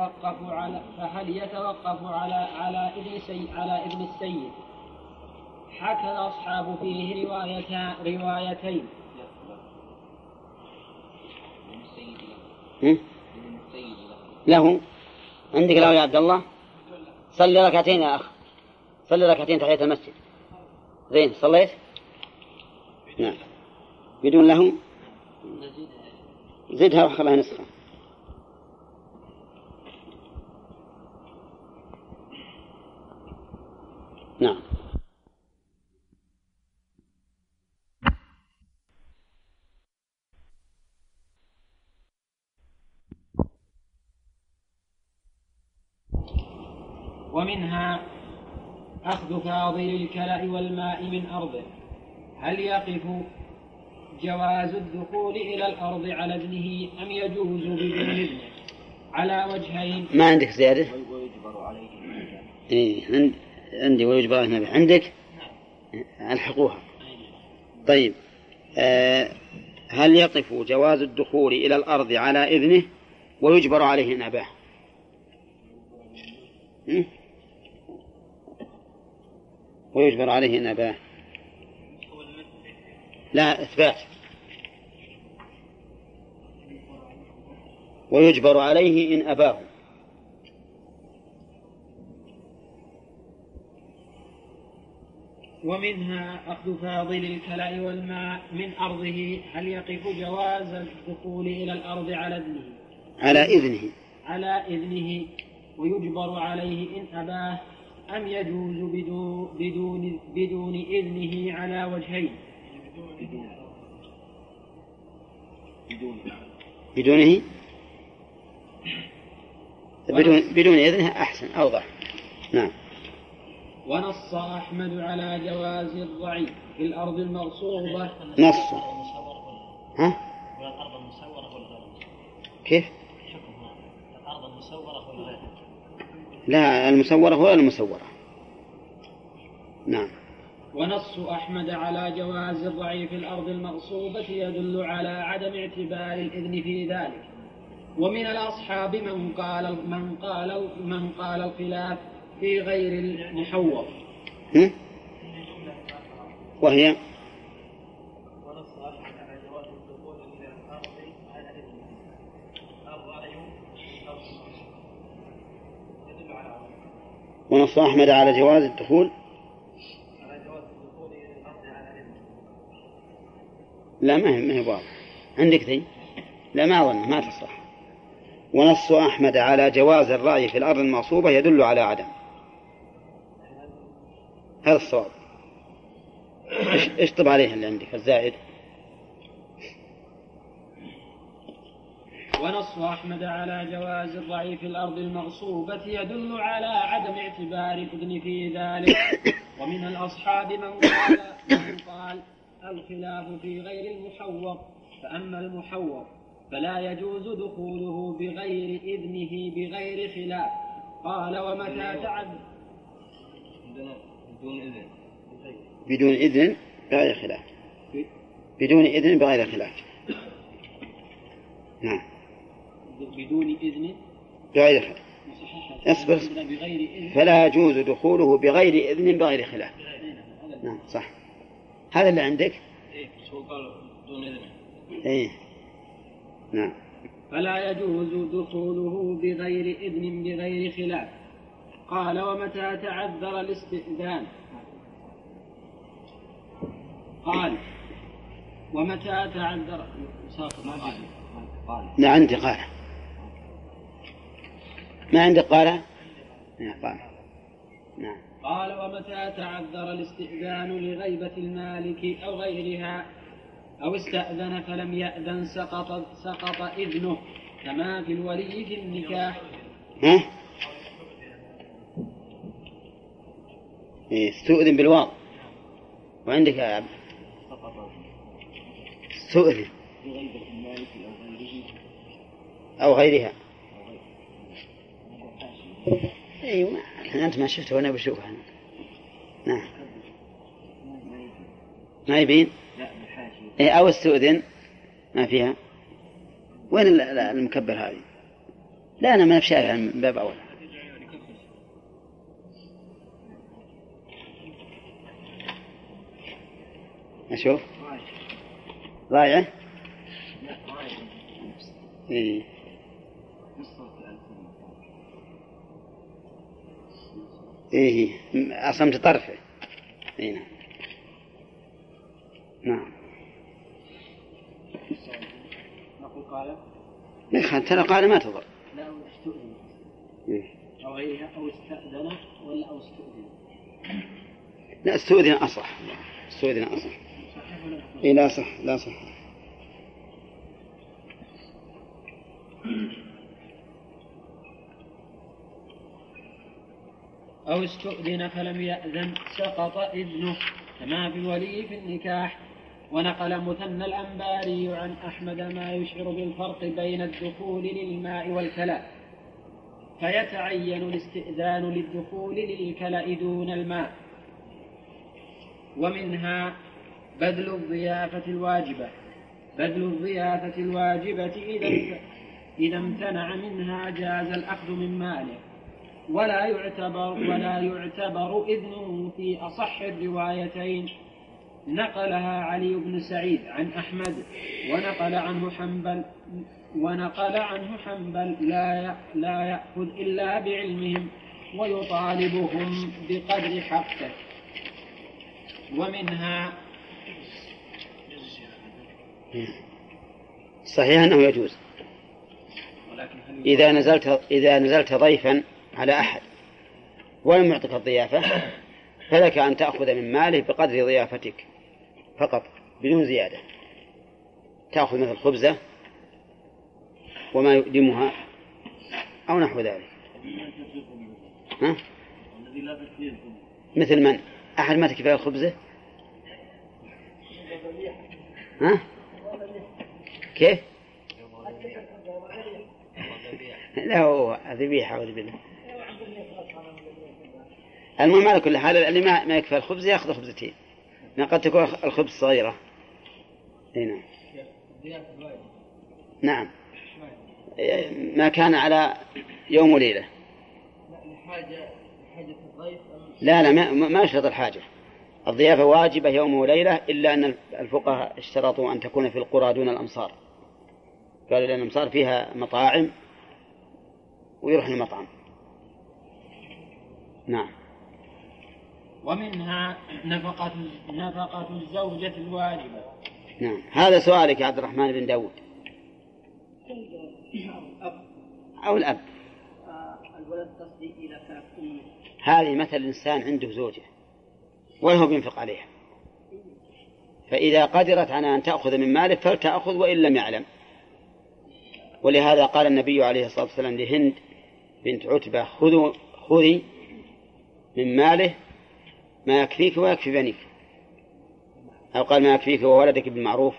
يتوقف على ابن السيد؟ حكى الأصحاب فيه روايتين. له عندك له يا عبد الله؟ صلي ركعتين يا أخ، صلي ركعتين تحية المسجد. زين صليت؟ نعم. بدون له زدها وخلها نسخة. ومنها أخذ فاضل الكلأ والماء من أرضه. هل يقف جواز الدخول إلى الأرض على ابنه أم يجوز بدون ابنه؟ على وجهين. ما عندك زيادة؟ ويجبر عليه. إيه عندي ويجبر عليه نبه. عندك؟ ألحقوها. طيب هل يقف جواز الدخول إلى الأرض على إذنه ويجبر عليه إن أباه؟ ويجبر عليه إن أباه. لا إثبات. ويجبر عليه إن أباه. ومنها أخذ فاضل الكلأ والماء من أرضه. هل يقف جواز الدخول إلى الأرض على ابنه؟ على إذنه ويجبر عليه إن أباه أم يجوز بدون إذنه؟ على وجهين. بدونه بدون إذنه أحسن أوضح. نعم. ونص أحمد على جواز الرعي في الأرض المغصوبة. نص. ها؟ الأرض المسورة ولا غير؟ كيف؟ حكمها الأرض المسورة ولا غير؟ لا المسورة ولا المسورة. نعم. ونص أحمد على جواز الرعي في الأرض المغصوبة يدل على عدم اعتبار الإذن في ذلك. ومن الأصحاب من قال الخلاف في غير المحوط. وهي ونص أحمد على جواز الدخول إلى الأرض على الرعي يدل على ونص أحمد على جواز الدخول إلى الأرض على لا ما هي واضح عندك ذي. لا ما أظن ما تصح. ونص أحمد على جواز الرعي في الأرض المغصوبة يدل على عدم. هذا الصواب. اشطب عليه اللي عندك الزائد. ونص أحمد على جواز الرعي في الأرض المغصوبة يدل على عدم اعتبار الإذن في ذلك. ومن الأصحاب من قال الخلاف في غير المحوط. فأما المحوط فلا يجوز دخوله بغير إذنه بغير خلاف. قال ومتى تعد بدون إذن بغير خلاف. بدون إذن بغير خلاف. نعم. بدون إذن بغير خلاف. اصبر. فلا يجوز دخوله بغير إذن بغير خلاف. نعم صح. هذا اللي عندك. إيه نعم. فلا يجوز دخوله بغير إذن بغير خلاف. قال ومتى تعذر الاستئذان. قال ومتى تعذر لا عندي قال. ما عندي قال. قال. نعم. قال ومتى تعذر الاستئذان لغيبة المالك أو غيرها أو استأذن فلم يأذن سقط إذنه كما في الولي في النكاح. استؤذن بالواو. وعندك يا عبد استؤذن أو غيرها. أيوة أنت ما شفته وأنا بشوفها. نعم ما يبين. أو استؤذن ما فيها. وين المكبر هذه؟ لا أنا ما بشايفها من باب أول. أشوف ضايعة. إيه. إيه أصمت طرفه. إيه نعم. نعم. نقول قال نخل ترى قال ما تضر. لا أو استؤذن أو غيرها أو استأذن ولا أو استؤذن. لا استؤذن أصح. استؤذن أصح. إيه لا صح لا صح. أو استؤذن فلم يأذن سقط إذنه كما في الولي في النكاح. ونقل مثنى الأنباري عن أحمد ما يشعر بالفرق بين الدخول للماء والكلاء، فيتعين الاستئذان للدخول للكلاء دون الماء. ومنها بذل الضيافة الواجبة إذا امتنع منها جاز الأخذ من ماله، ولا يعتبر إذنه في أصح الروايتين. نقلها علي بن سعيد عن أحمد ونقل عنه حنبل لا يأخذ إلا بعلمهم ويطالبهم بقدر حقه. ومنها صحيح أنه يجوز إذا نزلت ضيفا على أحد ولم يعطك الضيافة فلك أن تأخذ من ماله بقدر ضيافتك فقط بدون زيادة. تأخذ مثل خبزة وما يقدمها أو نحو ذلك. ها؟ مثل من؟ أحد ما تكفيه الخبزة؟ ها؟ كيف؟ لا هو ذبيحة أعوذ بالله. المهم على كل حال اللي ما يكفي الخبز يأخذ خبزتين، قد تكون الخبز صغيرة. نعم. نعم ما كان على يوم وليلة. لا ما يشترط الحاجة. الضيافة واجبة يوم وليلة، إلا أن الفقهاء اشترطوا أن تكون في القرى دون الأمصار، قالوا لأن الأمصار فيها مطاعم ويروح المطعم. نعم. ومنها نفقة الزوجة الواجبة. نعم. هذا سؤالك يا عبد الرحمن بن داود. أو الأب. الولد تصدي إلى كانت أمه. هذه مثل إنسان عنده زوجة وهو بينفق عليها، فإذا قدرت على أن تأخذ من ماله فلتأخذ وإن لم يعلم. ولهذا قال النبي عليه الصلاة والسلام لهند بنت عتبة خذي من ماله ما يكفيك ويكفي بنيك، أو قال ما يكفيك وولدك بالمعروف.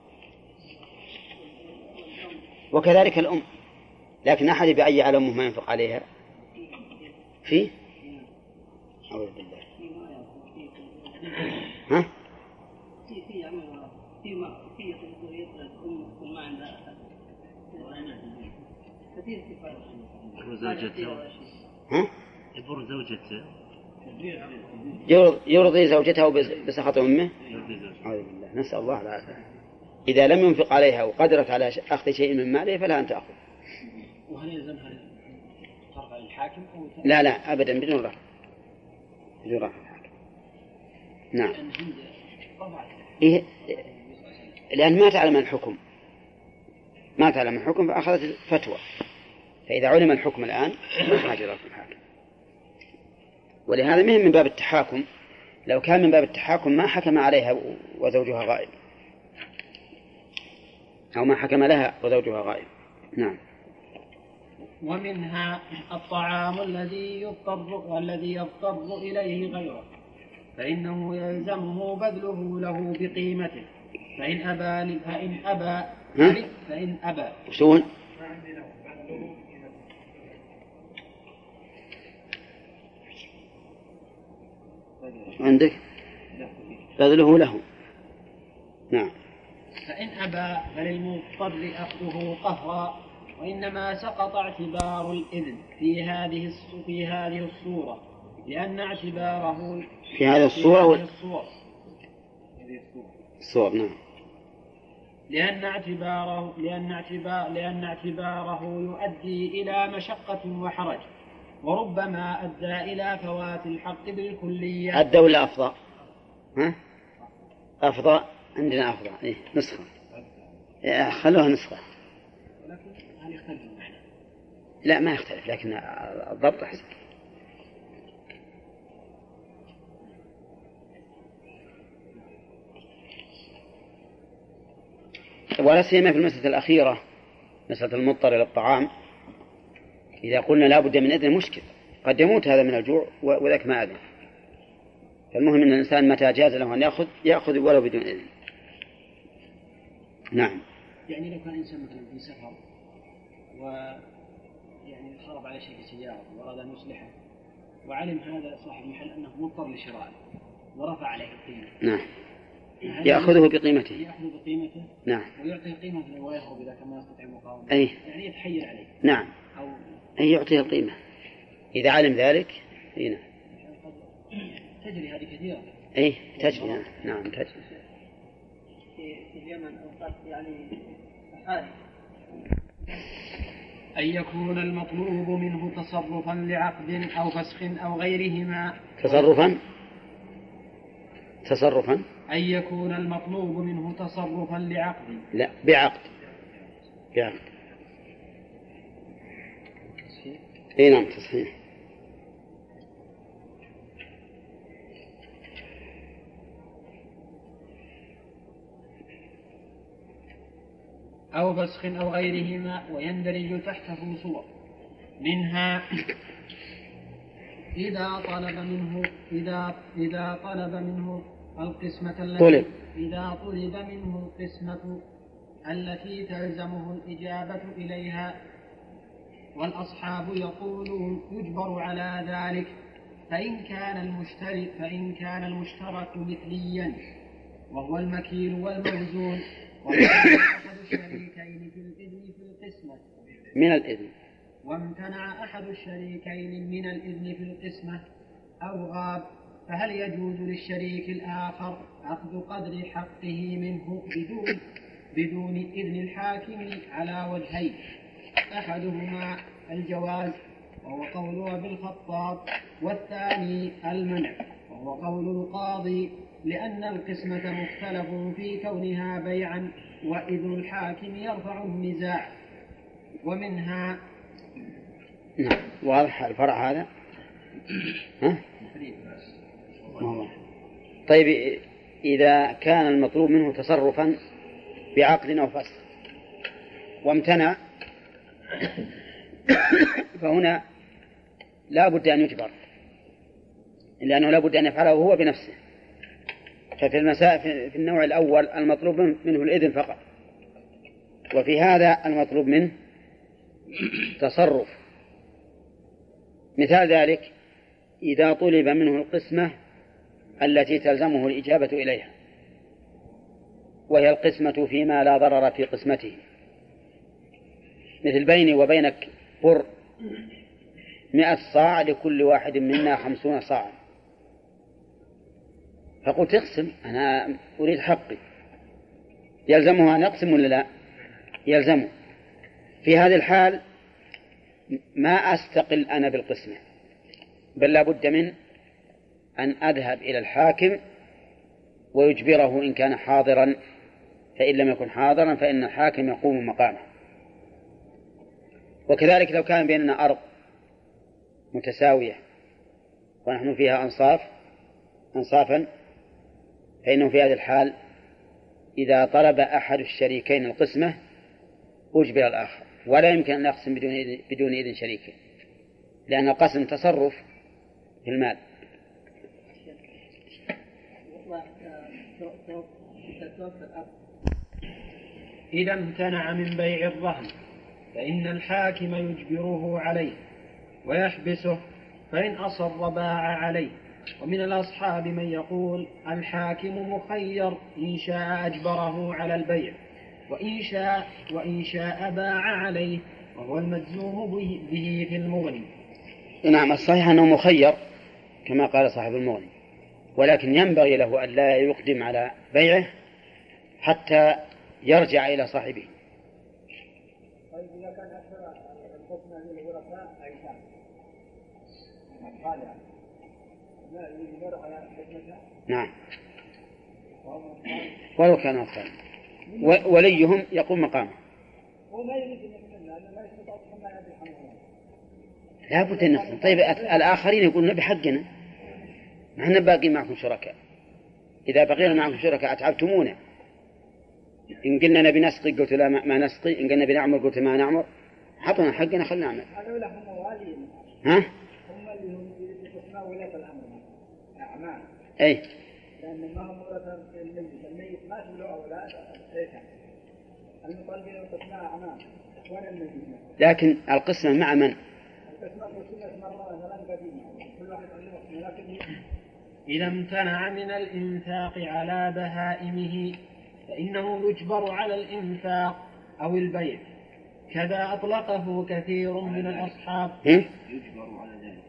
وكذلك الأم، لكن أحد بأي على أمه ما ينفق عليها فيه. أعوذ بالله. ها؟ يبر زوجته يرضي زوجته بسخط أمه. أعوذ بالله، نسأل الله العافية. إذا لم ينفق عليها وقدرت على أخذ شيء من ماله فلا أن تأخذ. وهل يلزمها ترفع الحاكم أو لا أبدا بدون رفع الحاكم. نعم. إيه؟ لأن ما تعلم الحكم فأخذت الفتوى، فإذا علم الحكم الآن ما حاجة رفع الحاكم. ولهذا مهم من باب التحاكم. لو كان من باب التحاكم ما حكم عليها وزوجها غائب، أو ما حكم لها وزوجها غائب. نعم. ومنها الطعام الذي يضطر إليه غيره، فإنه يلزمه بذله له بقيمته، فإن أبى وشون؟ عندك بذله له. نعم. فإن أبى فللمضطر أخذه قهرا، وإنما سقط اعتبار الإذن في هذه الصورة، لأن اعتباره في هذه الصورة نعم. لأن اعتباره يؤدي إلى مشقة وحرج، وربما أدى إلى فوات الحق بالكلية. أدى ولا أفضى؟ ها؟ أفضى عندنا أفضى. إيه نسخة. خلوها نسخة. ولكن هل يختلف المعنى؟ لا ما يختلف، لكن الضبط أحسن. ولا سيما في المسألة الأخيرة، مسألة المضطر إلى الطعام، إذا قلنا لا بد من إذن مشكل، قد يموت هذا من الجوع وذاك ما أذن. فالمهم أن الإنسان متى جاز له أن يأخذ ولو بدون إذن. نعم. يعني لو كان إنسان مثلا في سفر ويعني خرب على شيء في سيارة وأراد أن يصلحه وعلم هذا صاحب المحل أنه مضطر لشرائه ورفع عليه القيمة. نعم. يأخذه بقيمته. يأخذ بقيمته. نعم. ويعطيه قيمته ويهرب إذا كان ما يستطيع المقاومة. أي. يعني يتحيل عليه. نعم. أو أي يعطيه القيمة إذا علم ذلك. هنا. تجري هذه كثيرة. أي تجري. نعم تجري. في اليمن أو يعني حال أن يكون المطلوب منه تصرفا لعقد أو فسخ أو غيرهما. تصرفا أن يكون المطلوب منه تصرفا لعقد. لا بعقد. اي نعم تصحيح. أو فسخ أو غيرهما ويندرج تحته صور منها إذا طلب منه القسمة التي تلزمه الإجابة إليها، والأصحاب يقولون يجبر على ذلك فإن كان المشترك مثليا وهو المكيل والموزون أحد الشريكين في الإذن في القسمة من الإذن، وامتنع أحد الشريكين من الإذن في القسمة أو غاب، فهل يجوز للشريك الآخر أخذ قدر حقه منه بدون إذن الحاكم على وجهين؟ أحدهما الجواز وهو قول أبي الخطاب، والثاني المنع وهو قول القاضي، لأن القسمة مختلف في كونها بيعا وإذن الحاكم يرفع النزاع. ومنها نعم واضح الفرع هذا. ها؟ طيب إذا كان المطلوب منه تصرفا بعقد أو فسخ وامتنع فهنا لا بد أن يجبر، لأنه لا بد أن يفعله هو بنفسه. ففي المسائل في النوع الأول المطلوب منه الإذن فقط، وفي هذا المطلوب منه تصرف. مثال ذلك إذا طلب منه القسمة التي تلزمه الإجابة إليها، وهي القسمة فيما لا ضرر في قسمته، مثل بيني وبينك بر 100 صاع لكل واحد منا 50 صاعا، فقلت اقسم أنا أريد حقي، يلزمه أن يقسم ولا لا؟ يلزمه. في هذه الحال ما أستقل أنا بالقسمة، بل لا بد من أن أذهب إلى الحاكم ويجبره إن كان حاضرا، فإن لم يكن حاضرا فإن الحاكم يقوم مقامه. وكذلك لو كان بيننا أرض متساوية ونحن فيها أنصافا، فإنه في هذه الحال إذا طلب أحد الشريكين القسمة أجبر الآخر، ولا يمكن أن يقسم بدون إذن شريكه، لأن القسم تصرف في المال. إذا امتنع من بيع الرهن فإن الحاكم يجبره عليه ويحبسه، فإن أصر باع عليه. ومن الأصحاب من يقول الحاكم مخير، إن شاء أجبره على البيع وإن شاء باع عليه، وهو المجزوم به في المغني. نعم الصحيح أنه مخير كما قال صاحب المغني، ولكن ينبغي له أن لا يقدم على بيعه حتى يرجع إلى صاحبه. طيب إذا كان أكثر القسمة للورثاء أيتام لا يجبر على قسمتها؟ نعم ولو كان أطفال وليهم يقوم مقامه. وما يريد منه لأنه لا يستطيع أن يحملها. لا بد أن نقسم. طيب الآخرين يقولون بحقنا، نحن باقي معكم شركاء، إذا بقينا معكم شركاء أتعبتمونا. إن قلنا نبي نسقي قلت لا ما نسقي، إن قلنا نبي نعمر قلت ما نعمر، حطنا حقنا خلنا نعمل. هذول هم موالين. ها؟ هم ولاة الأمر أعمال. أي. لأن ما هم ولاة الميت ما تولوا أولاد إيشان. المطالبين القسمة أعمال ولا الميت. لكن القسمة مع من؟ القسمة قسمت مرة مثلا قديمة كل واحد عنده لكن إذا امتنع من الإنفاق على بهائمه فإنه يجبر على الإنفاق أو البيع. كذا أطلقه كثير من الأصحاب. يجبر على ذلك.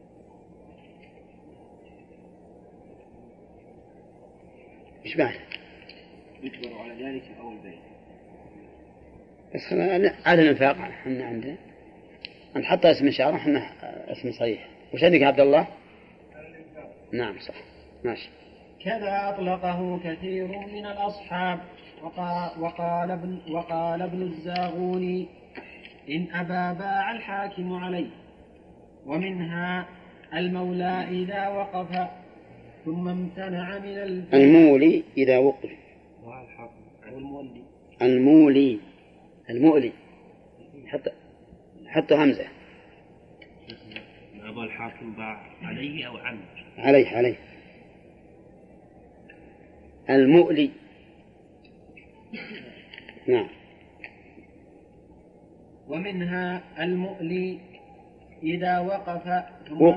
إيش معنى؟ يجبر على ذلك أو البيع. بس على الإنفاق احنا عندنا نحط اسم إشارة احنا اسم صحيح. وش عندك يا عبد الله؟ نعم صح ماشي. كذا أطلقه كثير من الأصحاب. وقال ابن الزاغوني إن أبى باع الحاكم عليه. ومنها المولى إذا وقف ثم امتنع من المولي إذا وقف. المولي حط همزة. أبى الحاكم باع عليه أو عنه. عليه المؤلي. نعم. ومنها المؤلي إذا وقف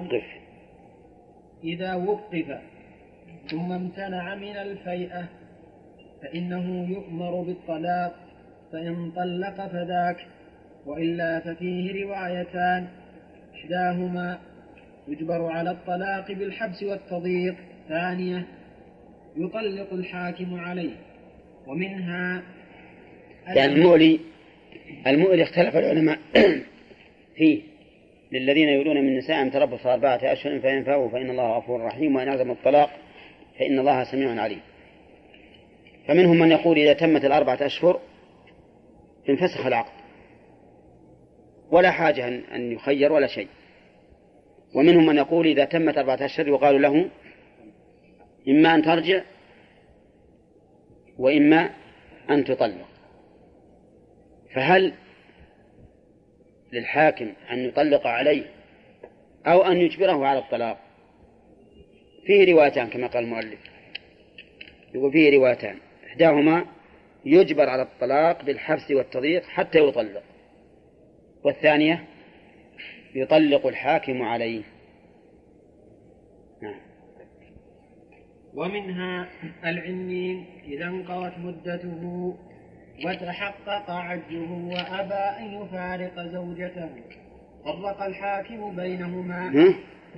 ثم امتنع من الفيئة فإنه يؤمر بالطلاق فإن طلق فذاك وإلا ففيه روايتان إحداهما يجبر على الطلاق بالحبس والتضييق. ثانية يطلق الحاكم عليه. ومنها يعني المؤلي اختلف العلماء فيه للذين يريدون من النساء أن تربص 4 أشهر فإن فاءوا فإن الله غفور رحيم وإن عزم الطلاق فإن الله سميع عليم. فمنهم من يقول إذا تمت 4 أشهر انفسخ العقد ولا حاجة أن يخير ولا شيء. ومنهم من يقول إذا تمت 4 أشهر يقال له إما أن ترجع وإما أن تطلق. فهل للحاكم أن يطلق عليه أو أن يجبره على الطلاق؟ فيه روايتان كما قال المؤلف. يقول فيه روايتان إحداهما يجبر على الطلاق بالحبس والتضييق حتى يطلق، والثانية يطلق الحاكم عليه. نعم. ومنها العنين إذا انقضت مدته وتحقق عجزه وأبى أن يفارق زوجته فرق الحاكم بينهما.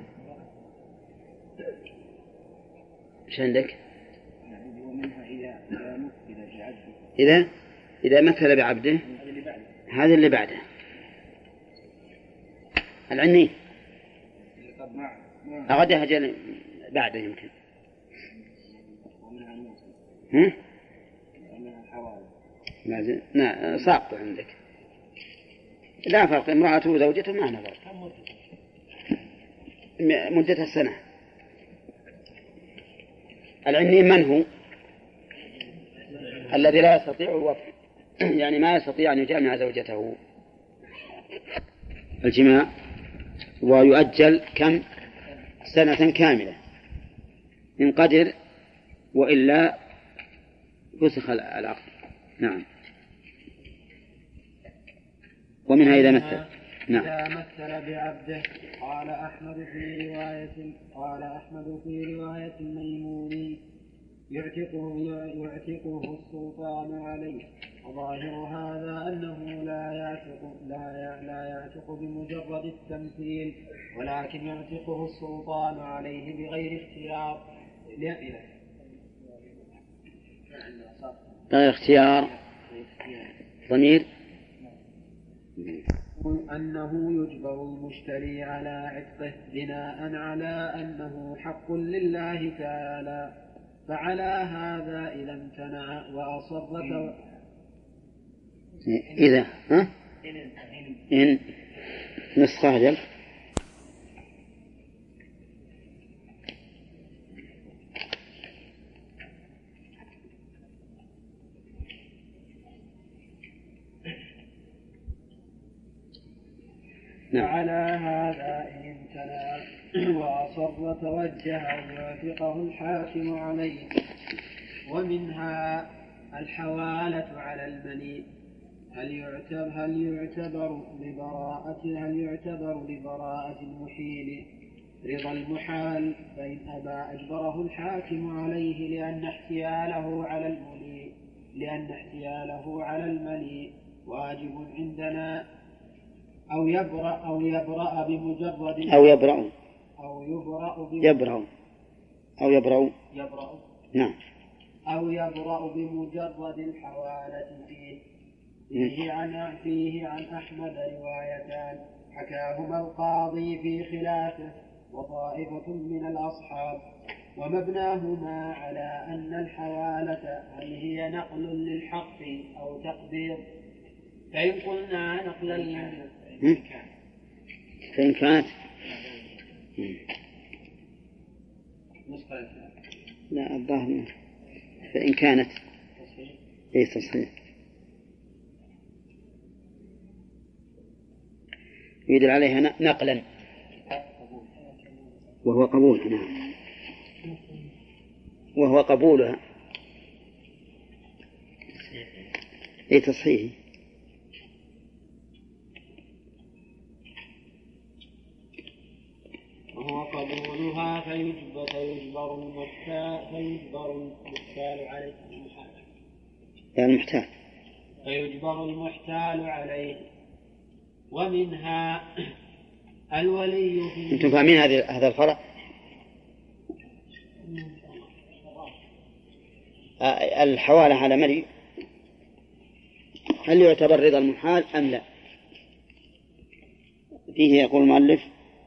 ايش عندك؟ ومنها إذا مثل بعبده. هذا اللي بعده العني أغدها جل بعده يمكن. لا ساقط عندك. لا فرق امرأته وزوجته ما نظر مدتها السنة. العني من هو؟ الذي لا يستطيع الوطء يعني ما يستطيع أن يجامع زوجته الجماع ويؤجل كم؟ 1 سنة كاملة إن قدر وإلا فسخ العقد. نعم. ومنها إذا مثل. نعم. إذا مثل بعبده قال أحمد في رواية الميموني يعتقه السلطان عليه. وظاهر هذا أنه لا يعتق بمجرد التمثيل ولكن يعتقه السلطان عليه بغير اختيار. غير اختيار ضمير أنه يجبر المشتري على عتقه بناء على أنه حق لله تعالى. فعلى هذا إذا امتنع وأصر إذا إن نسخة جل نعم. على هذا إن امتنع وأصر توجه أن يوافقه الحاكم عليه. ومنها الحوالة على المليء. هل يعتبر لبراءة المحيل رضا المحال، فإن أبى أجبره الحاكم عليه لأن احتياله على المليء واجب عندنا، أو يبرأ بمجرد نعم، أو يبرأ بمجرد الحوالة فيه عن أحمد روايتان حكاهما القاضي في خلافه وطائفة من الأصحاب، ومبناهما على أن الحوالة هل هي نقل للحق أو تقدير. فإن قلنا نقلا فإن كانت لا الظاهر فإن كانت ليس تصحيح يدل عليها نقلا وهو قبول. نعم، وهو قبولها أي تصحيح. وهو قبولها فيجبر المحتال عليه. ومنها الولي في أنتم فاهمين هذا الفرق؟ الحوالة على ملي هل يعتبر رضا المحال أم لا؟ فيه يقول المؤلف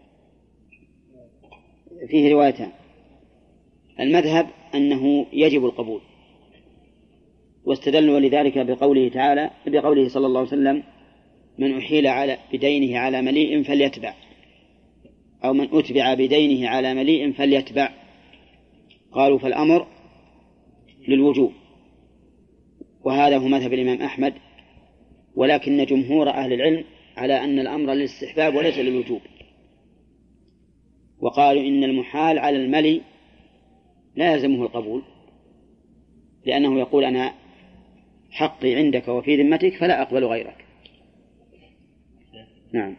فيه روايتان. المذهب أنه يجب القبول، واستدلوا لذلك بقوله صلى الله عليه وسلم: من أحيل بدينه على مليء فليتبع، أو من أتبع بدينه على مليء فليتبع. قالوا فالأمر للوجوب، وهذا هو مذهب الإمام أحمد، ولكن جمهور أهل العلم على أن الأمر للاستحباب وليس للوجوب، وقالوا إن المحال على الملي لا يلزمه القبول، لأنه يقول: أنا حقي عندك وفي ذمتك فلا أقبل غيرك. نعم.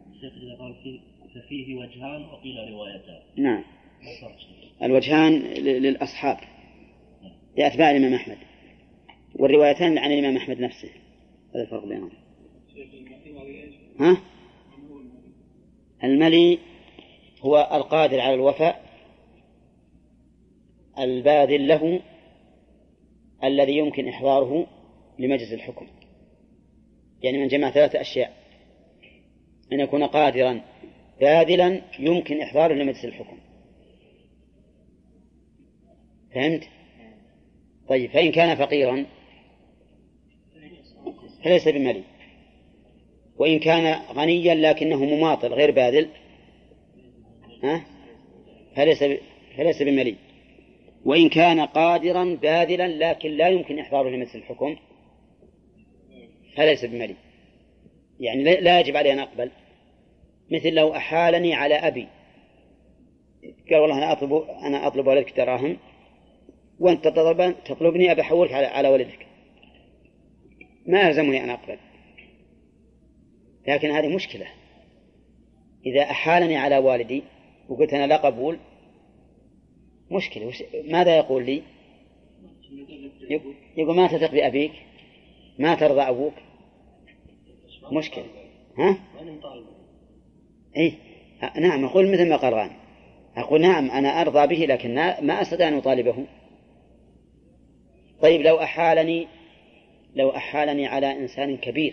ففيه وجهان وقيل روايتان. نعم، الوجهان للأصحاب لأتباع الإمام أحمد، والروايتان عن الإمام أحمد نفسه. هذا الفرق بينهم. الملي هو القادر على الوفاء الباذل له الذي يمكن إحضاره لمجلس الحكم. يعني من جمع 3 أشياء: أن يكون قادرا باذلا يمكن إحضاره لمجلس الحكم. فهمت؟ طيب، فإن كان فقيرا فليس بملي، وإن كان غنيا لكنه مماطل غير باذل فليس بملي، وإن كان قادرا باذلا لكن لا يمكن إحضاره لمجلس الحكم فليس بملي. يعني لا يجب عليه أن أقبل. مثل لو أحالني على أبي، قال: والله أنا أطلب ولدك دراهم وأنت تطلبني أبي أحولك على ولدك، ما يلزمني أن أقبل. لكن هذه مشكلة. إذا أحالني على والدي وقلت أنا لا قبول، مشكلة. ماذا يقول لي؟ يقول: ما تثق بأبيك، ما ترضى أبوك. مشكلة. إيه؟ نعم، أقول مثل ما قال غانم، أقول: نعم أنا أرضى به لكن ما أستطيع أن أطالبه. طيب، لو أحالني على إنسان كبير،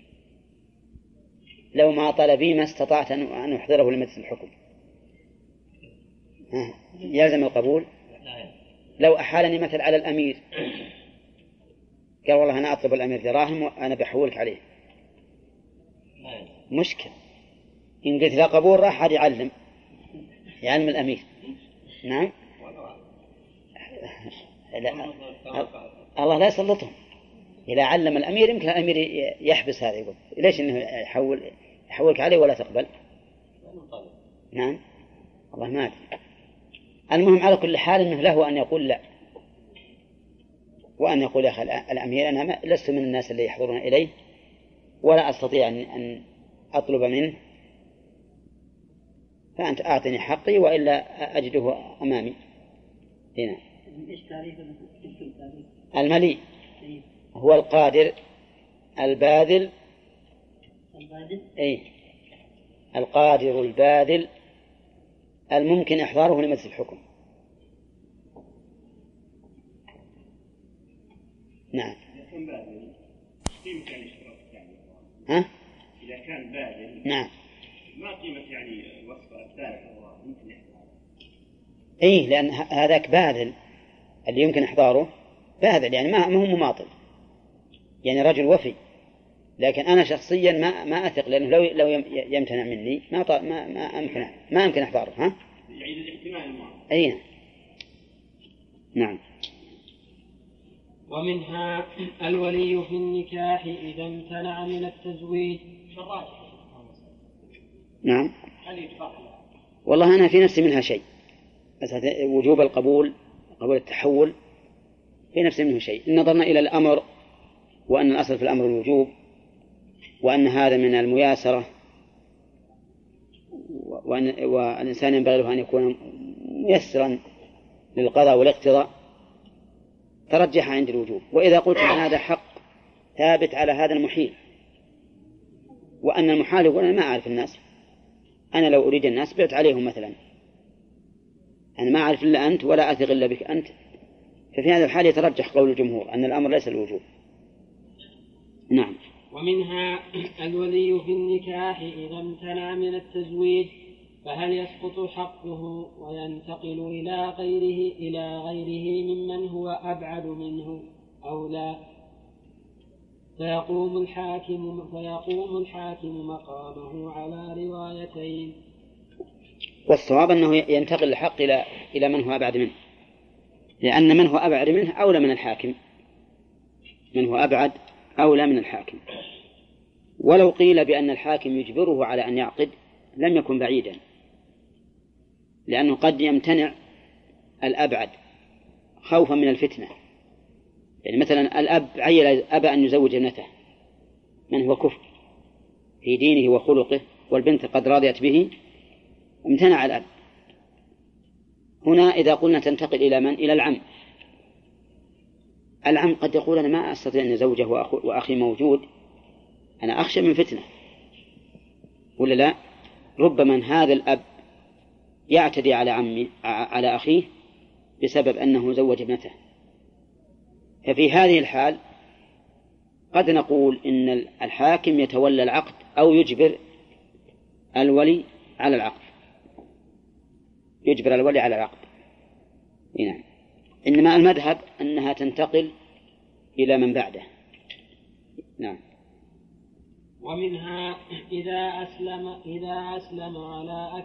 لو ما طلبي ما استطعت أن أحضره لمجلس الحكم، يلزم القبول؟ لو أحالني مثل على الأمير، قال: والله أنا أطلب الأمير دراهم وأنا بحولك عليه، مشكل. إن قلت لا قبول راح عاد يعلم الأمير. نعم، الله لا يسلطهم. إذا علم الأمير يمكن الأمير يحبس هذا، يقول: ليش إنه يحولك عليه ولا تقبل؟ نعم والله ما أدري. المهم على كل حال أنه له أن يقول لا، وأن يقول يا أخي الأمير أنا لست من الناس اللي يحضرون إليه ولا أستطيع أن أطلب منه، فأنت أعطني حقي وإلا أجده أمامي هنا. المليء هو القادر الباذل، أي القادر الباذل الممكن إحضاره لمجلس الحكم. نعم. ها؟ إذا كان باذل نعم. ما قيمة يعني وصف الثالث هو ممكن إحضاره؟ إيه، لأن هذاك باذل اللي يمكن إحضاره باذل، يعني ما هو مماطل، يعني رجل وفي. لكن أنا شخصيا ما أثق، لأنه لو يمتنع مني ما أمكن أحضاره. ها؟ يعني الاحتمال المعارض. أي نعم. ومنها الولي في النكاح إذا امتنع من التزويج. نعم. والله أنا في نفسي منها شيء، وجوب قبول التحول في نفسي منه شيء. إن نظرنا إلى الأمر وأن الأصل في الأمر الوجوب، وأن هذا من المياسرة، والإنسان ينبغي له أن يكون ميسرا للقضاء والاقتضاء، ترجح عند الوجوب. وإذا قلت أن هذا حق ثابت على هذا المحيل، وأن المحال يقول أنا ما أعرف الناس، أنا لو أريد الناس بعت عليهم مثلا، أنا ما أعرف إلا أنت ولا أثق إلا بك أنت، ففي هذا الحال يترجح قول الجمهور أن الأمر ليس الوجوب. نعم. ومنها الولي في النكاح إذا امتنع من التزويج، فهل يسقط حقه وينتقل إلى غيره ممن هو أبعد منه أو لا؟ فيقوم الحاكم مقامه على روايتين. والصواب أنه ينتقل الحق إلى من هو أبعد منه، لأن من هو أبعد منه أولى من الحاكم، من هو أبعد أولى من الحاكم. ولو قيل بأن الحاكم يجبره على أن يعقد لم يكن بعيدا، لأنه قد يمتنع الأبعد خوفا من الفتنة. يعني مثلا الأب أبى أن يزوج ابنته من هو كفء في دينه وخلقه، والبنت قد راضيت به، امتنع الأب. هنا إذا قلنا تنتقل إلى من؟ إلى العم. العم قد يقول أنا ما أستطيع أن أزوجه وأخي موجود، أنا أخشى من فتنة، ولا لا؟ ربما هذا الأب يعتدي على أخيه بسبب أنه زوج ابنته. ففي هذه الحال قد نقول إن الحاكم يتولى العقد أو يجبر الولي على العقد، يجبر الولي على العقد. نعم. إنما المذهب أنها تنتقل إلى من بعده. نعم. ومنها إذا أسلم على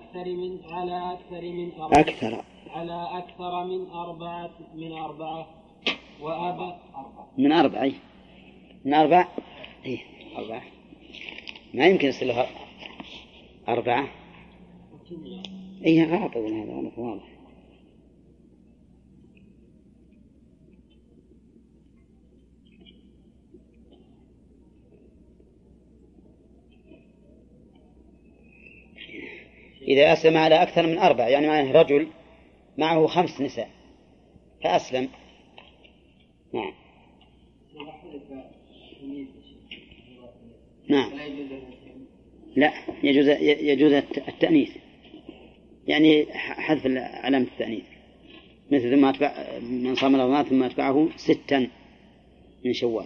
أكثر من أربعة وأبى من أربعة ما يمكن يصل لها 4. غلط هذا واضح. إذا أسلم على أكثر من 4 يعني معناه رجل معه 5 نساء فأسلم. نعم. نعم. لا، يجوز التأنيث، يعني حذف علامة التأنيث، مثل من صام رمضان ثم أتبعه 6 من شوال،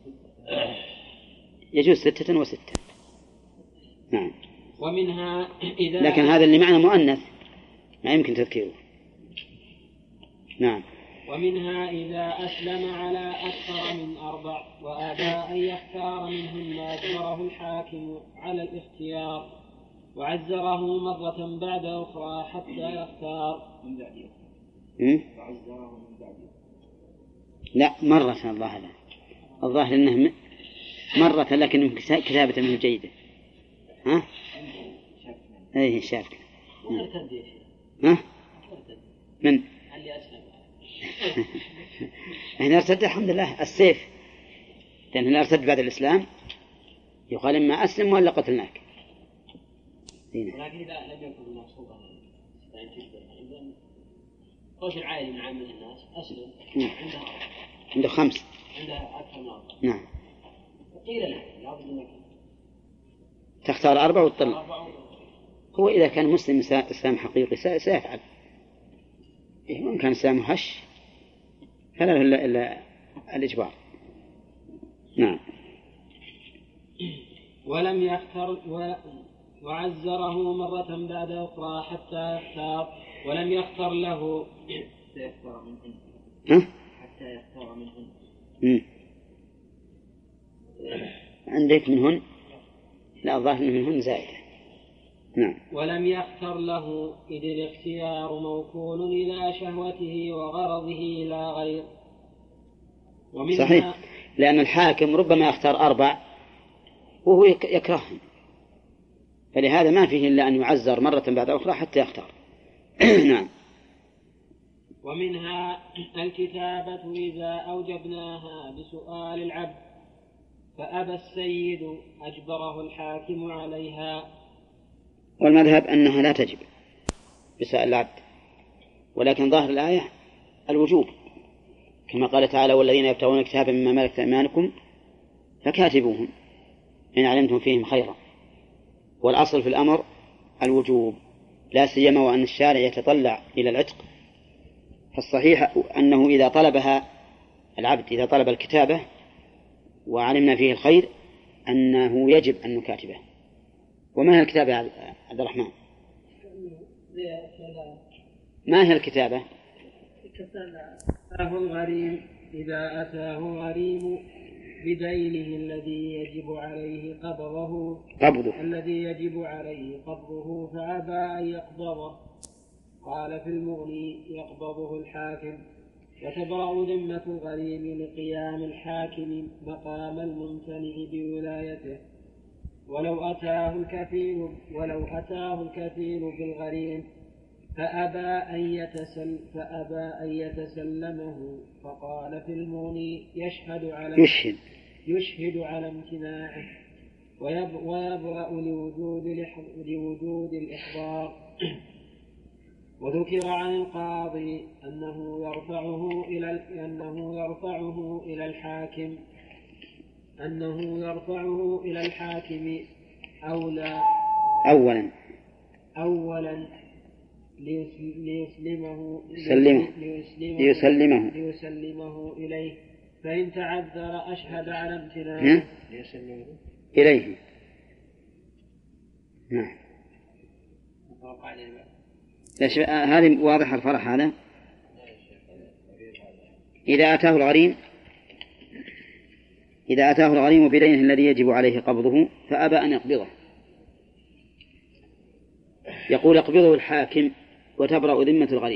يجوز 6 و6. نعم. ومنها لكن هذا اللي معنى مؤنث ما يمكن تذكيره. نعم. ومنها إذا أسلم على أكثر من 4 وأبى أن يختار منهن أجبره الحاكم على الاختيار وعزره مرة بعد أخرى حتى يختار. لا، مرة الظاهر أنه مرة، لكن كتابة منه جيدة. ها؟ أيه شاف. ارتد يا شيخ. ها؟ من؟ اللي أسلم. هنا ارتد الحمد لله السيف، لأن هنا ارتد بعد الإسلام يقال إما أسلم ولا قتلناك. ولكن إذا لم يكن هناك سلطة رجل عادي من عامة الناس أسلم عنده 5 عندها أكثر من 4. نعم. قيل له لابد أنك تختار 4 وتطلع. هو إذا كان مسلم إسلام حقيقي سيفعل. وإن كان إسلام هش فلا له إلا الإجبار. نعم. ولم يختر وعزره مرة بعد أخرى حتى يختار ولم يختر له حتى يختار منهن. حتى يختار منهن. عندك منهن؟ لا الظاهر منهن زائدة. نعم. ولم يختر له إذ الاختيار موكول إلى شهوته وغرضه لا غير. صحيح، لأن الحاكم ربما يختار 4 وهو يكرههم، فلهذا ما فيه إلا أن يعزر مرة بعد أخرى حتى يختار. نعم. ومنها الكتابة إذا أوجبناها بسؤال العبد فأبى السيد أجبره الحاكم عليها. والمذهب أنها لا تجب بسؤال العبد، ولكن ظاهر الآية الوجوب، كما قال تعالى والذين يبتغون كتابا مما ملكت أيمانكم فكاتبوهم إن علمتم فيهم خيرا. والأصل في الأمر الوجوب، لا سيما وأن الشارع يتطلع إلى العتق، فالصحيح أنه إذا طلبها العبد إذا طلب الكتابة وعلمنا فيه الخير أنه يجب أن نكاتبه. وما هي الكتابة يا عبد الرحمن؟ ما هي الكتابة؟ أتاه الغريم إذا أتاه غريم بدينه الذي يجب عليه قبضه فأبى أن يقبضه. قال في المغني يقبضه الحاكم. وتبرأ ذمة الغريم لقيام الحاكم مقام الممتنع بولايته. ولو أتاه الكفيل بالغريم فأبى أن يتسلمه. فقال في المغني يشهد على امتناعه ويبرأ لوجود الإحضار. وذكر عن القاضي أنه يرفعه إلى الحاكم أولا ليسلمه إليه، فإن تعذر أشهد على امتناعه إليه. نعم. هذه واضح الفرح. هذا إذا أتاه الغريم بدينه الذي يجب عليه قبضه فأبى أن يقبضه. يقول يقبضه الحاكم وتبرأ ذمة الغريم.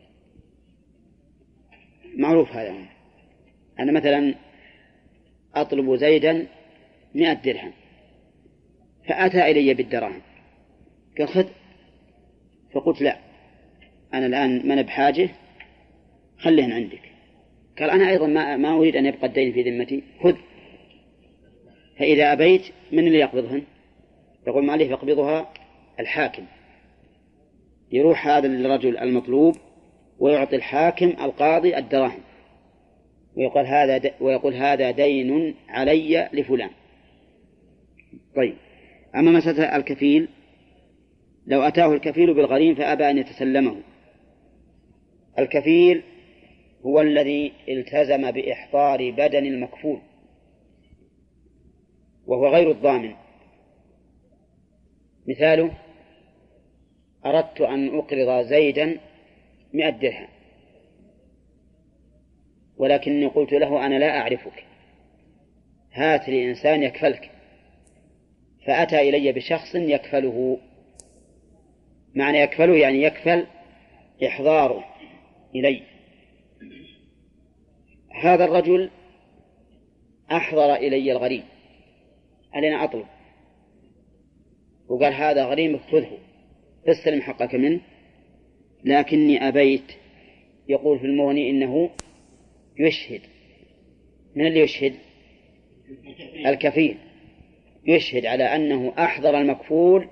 معروف هذا. أنا مثلا أطلب زيدا 100 درهم فأتى إلي بالدراهم قال خذ، فقلت لا أنا الآن من بحاجة خليهن عندك. قال أنا أيضا ما أريد أن يبقى الدين في ذمتي، خذ. فإذا أبيت من اللي يقبضهن؟ يقول ما عليه يقبضها الحاكم. يروح هذا الرجل المطلوب ويعطي الحاكم القاضي الدراهم ويقول هذا دين علي لفلان. طيب، أما مسألة الكفيل، لو أتاه الكفيل بالغريم فأبى أن يتسلمه. الكفيل هو الذي التزم بإحضار بدن المكفول وهو غير الضامن. مثاله أردت أن أقرض زيدا 100 درهم ولكني قلت له أنا لا أعرفك، هات لي إنسان يكفلك، فأتى إلي بشخص يكفله. معنى يكفله يعني يكفل إحضاره إلي. هذا الرجل أحضر إلي الغريم الذي أطلب وقال هذا غريمك خذه، فاستلم حقك منه، لكني أبيت. يقول في المغني إنه يشهد. من اللي يشهد؟ الكفيل يشهد على أنه أحضر المكفول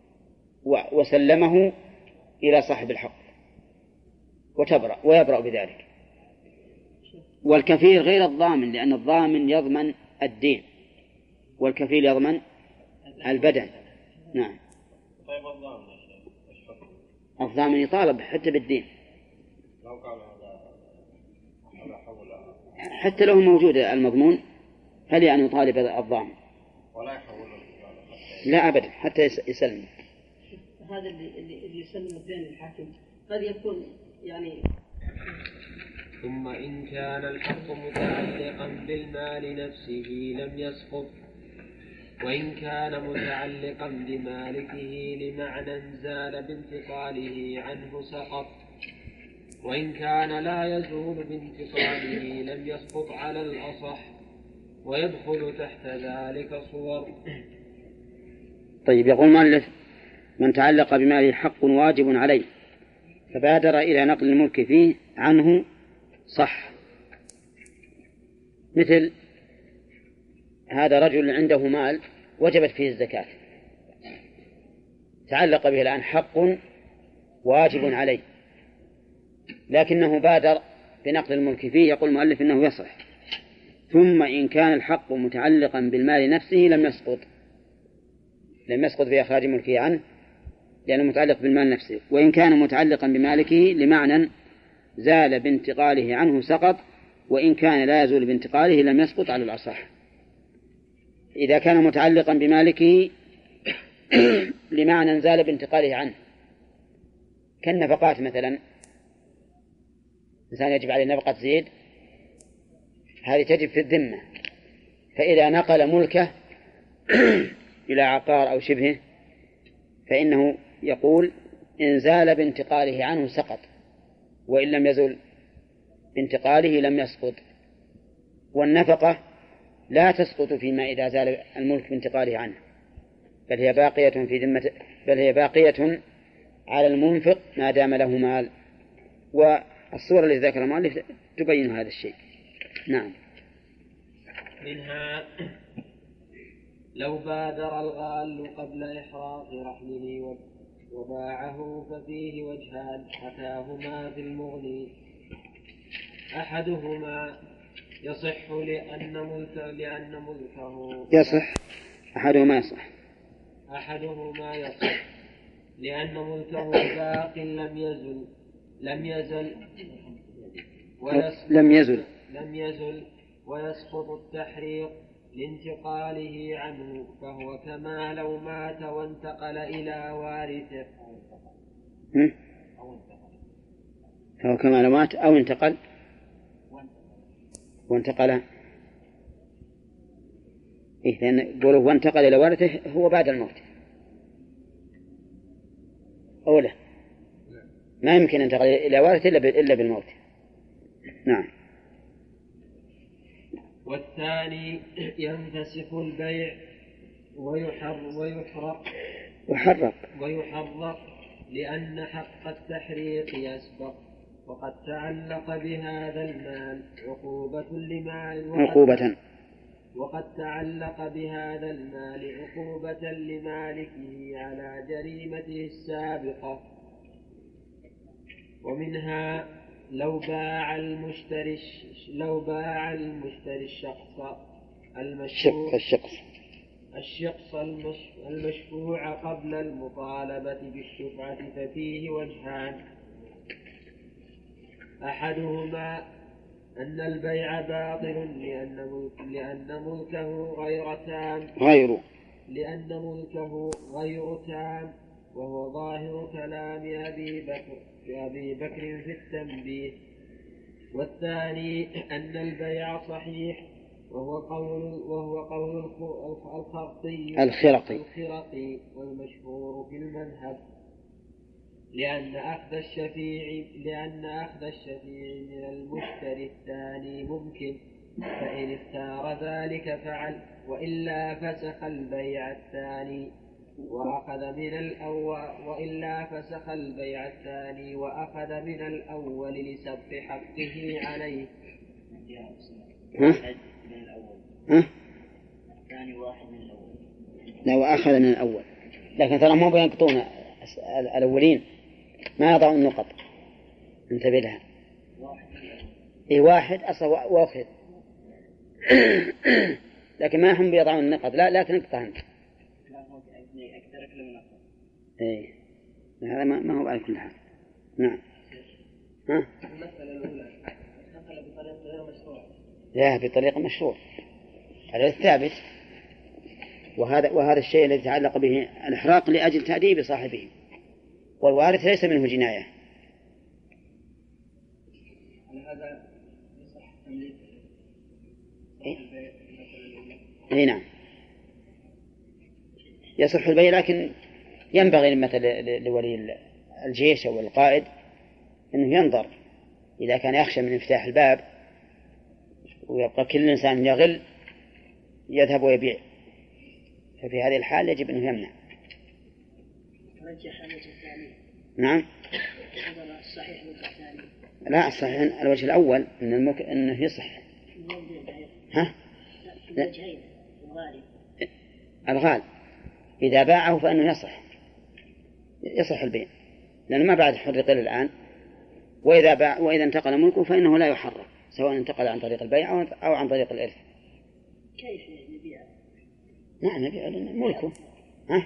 وسلمه إلى صاحب الحق ويبرأ بذلك. والكفيل غير الضامن، لأن الضامن يضمن الدين والكفيل يضمن البدن. نعم. طيب الضامن الضامن يطالب حتى بالدين، لو قال هذا حول حتى لو موجود المضمون، هل يعني يطالب الضامن؟ ولا يحول لا أبدا، حتى يسلم. هذا اللي يسلم الدين للحاكم قد يكون يعني. ثم إن كان الحق متعلقا بالمال نفسه لم يسقط، وإن كان متعلقا بمالكه لمعنى زال بانتقاله عنه سقط، وإن كان لا يزول بانتقاله لم يسقط على الأصح، ويدخل تحت ذلك صور. طيب، يقول مؤلف: من تعلق بماله حق واجب عليه فبادر إلى نقل الملك فيه عنه صح. مثل هذا رجل عنده مال وجبت فيه الزكاة، تعلق به الآن حق واجب عليه، لكنه بادر بنقل الملك فيه، يقول المؤلف إنه يصح. ثم إن كان الحق متعلقا بالمال نفسه لم يسقط بإخراج ملكه عنه، لأنه متعلق بالمال نفسه. وإن كان متعلقا بمالكه لمعنى زال بانتقاله عنه سقط، وإن كان لا يزول بانتقاله لم يسقط على الأصح. إذا كان متعلقا بمالكه لمعنى زال بانتقاله عنه، كالنفقات مثلا، إنسان يجب عليه نفقة زيد، هذه تجب في الذمة، فإذا نقل ملكه إلى عقار أو شبهه فإنه يقول إن زال بانتقاله عنه سقط، وإن لم يزل بانتقاله لم يسقط. والنفقة لا تسقط فيما إذا زال الملك بانتقاله عنه، بل هي باقية في ذمة، بل هي باقية على المنفق ما دام له مال. والصورة التي ذكر المؤلف تبين هذا الشيء. نعم. منها لو بادر الغال قبل إحراق رحله وباعه ففيه وجهان حكاهما في المغني. أحدهما يصح لأن ملكه يصح أحدهما يصح لأن ملكه باق لم يزل ويسقط التحريق لانتقاله عنه، فهو كما لو مات وانتقل إلى وارثه. فهو كما لو مات أو انتقل وانتقل، لأن قوله وانتقل إلى وارثه هو بعد الموت أولا، ما يمكن ينتقل إلى وارثه إلا بالموت. نعم. والثاني ينفسخ البيع ويحرق لأن حق التحريق يسبق، وقد تعلق بهذا المال عقوبة لمالكه على جريمته السابقة. ومنها لو باع المشتري الشخص المشفوع قبل المطالبة بالشفعة ففيه وجهان. أحدهما أن البيع باطل لأن ملكه غير تام، وهو ظاهر كلام أبي بكر في التنبيه. والثاني أن البيع صحيح، وهو قول الخرقي والمشهور في المذهب، لأن أخذ الشفيع من المشتري الثاني ممكن، فإن اختار ذلك فعل، وإلا فسخ البيع الثاني. وأخذ من الأول وإلا فسخ البيع الثاني وأخذ من الأول لسبق حقه عليه. واحد من الأول. الثاني واحد من الأول. لا وأخذ من الأول، لكن ترى مو بينقطون الأولين، ما يضعون النقط، انتبه لها. إيه واحد أصلا وأخذ لكن ما هم بيضعون النقط، لا تنقطع أنت. إيه هذا ما هو على كل حال. نعم. المسألة الأولى دخل بطريقة غير مشروع. لا بطريقة مشروع، هذا الثابت، وهذا الشيء الذي يتعلق به الإحراق لأجل تأديب صاحبه، والوارث ليس منه جناية. هذا يصح تمليك. إيه نعم يصح البيع، لكن ينبغي مثلا لولي الجيش أو القائد أنه ينظر إذا كان يخشى من انفتاح الباب ويبقى كل إنسان يغل يذهب ويبيع، ففي هذه الحال يجب أنه يمنع. نعم. الصحيح والثاني. لا الصحيح الوجه الأول أنه يصح. ها؟ الغال إذا باعه فإنه يصح البيع، لأنه ما بعد حرق الآن، وإذا انتقل ملكه فإنه لا يحرق، سواء انتقل عن طريق البيع أو عن طريق الإرث. كيف نبيع؟ نعم نبيع ملكه. ها؟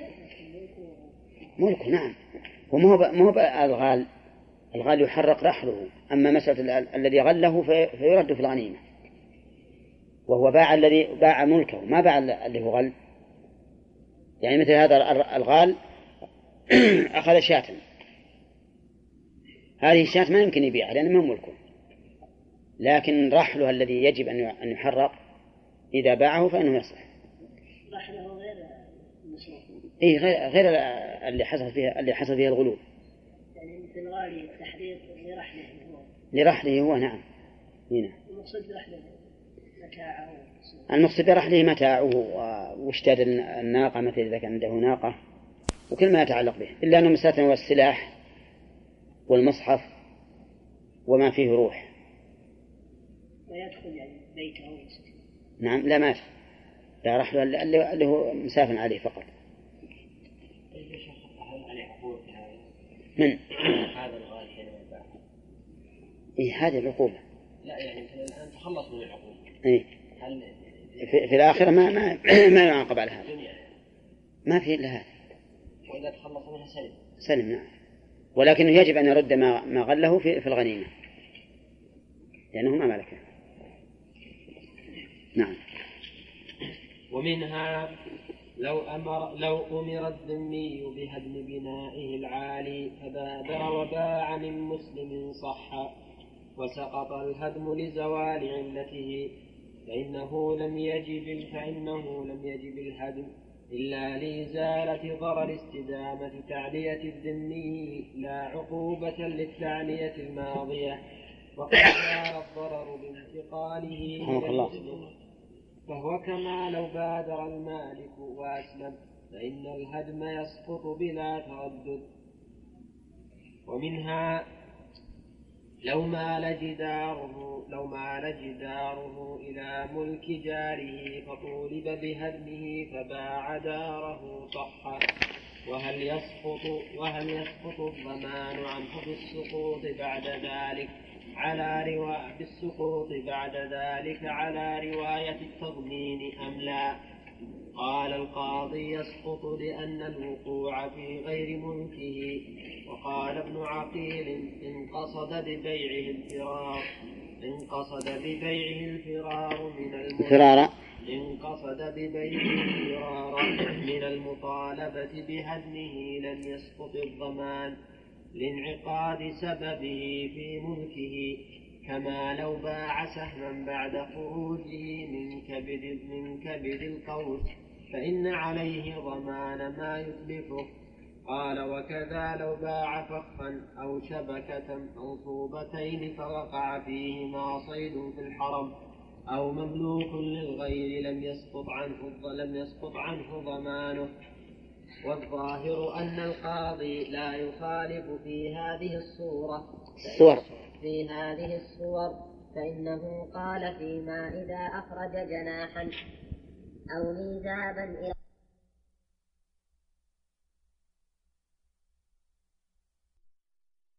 ملكه نعم، وما هو الغال يحرق رحله، أما مسألة الذي غله فيرد في الغنيمة، وهو باع الذي باع ملكه ما باع اللي هو غل. يعني مثل هذا الغال أخذ شاة، هذه الشاة ما يمكن يبيعها لأنه ما ملكه، لكن رحله الذي يجب أن يحرق إذا باعه فإنه يصح. رحله غير المسروق. إيه غير اللي حصل فيها الغلول. يعني مثل غالي التحريق لرحله هو. نعم هنا المقصود برحله متاعه. المقصود برحله متاعه واشتاد الناقة مثل إذا كان عنده ناقة وكل ما يتعلق به، إلا أنه مساة والسلاح والمصحف وما فيه روح. ويدخل يعني بيته. نعم لا ما في، لا رحله اللي هو مسافن عليه فقط. من هذا الغالي حينما باع. إيه هذه العقوبة. لا يعني الآن تخلص من العقوبة. إيه هل في الآخرة ما يعاقب على هذا، ما في إلا هذا. وإذا تخلص منها سلم نعم، ولكنه يجب أن يرد ما غله في الغنيمة لأنه ما ملكه. نعم. ومنها لو أمر الذمي بهدم بنائه العالي فبادر وباع من مسلم صح، وسقط الهدم لزوال علته، فإنه لم يجب الهدم إلا لإزالة ضرر استدامة تعلية الذمي لا عقوبة للتعلية الماضية، وقد زال الضرر بانتقاله فهو كما لو بادر المالك وأسلم، فإن الهدم يسقط بلا تردد. ومنها لو مال جداره إلى ملك جاره فطولب بهدمه فباع داره صح، وهل يسقط الضمان عنه بالسقوط بعد ذلك على رواية التضمين أم لا؟ قال القاضي يسقط لأن الوقوع في غير ملكه. وقال ابن عقيل إن قصد ببيعه الفرار من المطالبة بهدمه لم يسقط الضمان لانعقاد سببه في ملكه، كما لو باع سهما بعد خروجه من كبد القوس فإن عليه ضمان ما يتلفه. قال وكذا لو باع فخا أو شبكة أو طوبتين فوقع فيهما صيد في الحرم أو مملوك للغير لم يسقط عنه ضمانه، والظاهر أن القاضي لا يخالف في هذه الصور فإنه قال فيما إذا أخرج جناحا أو ميزابا إلى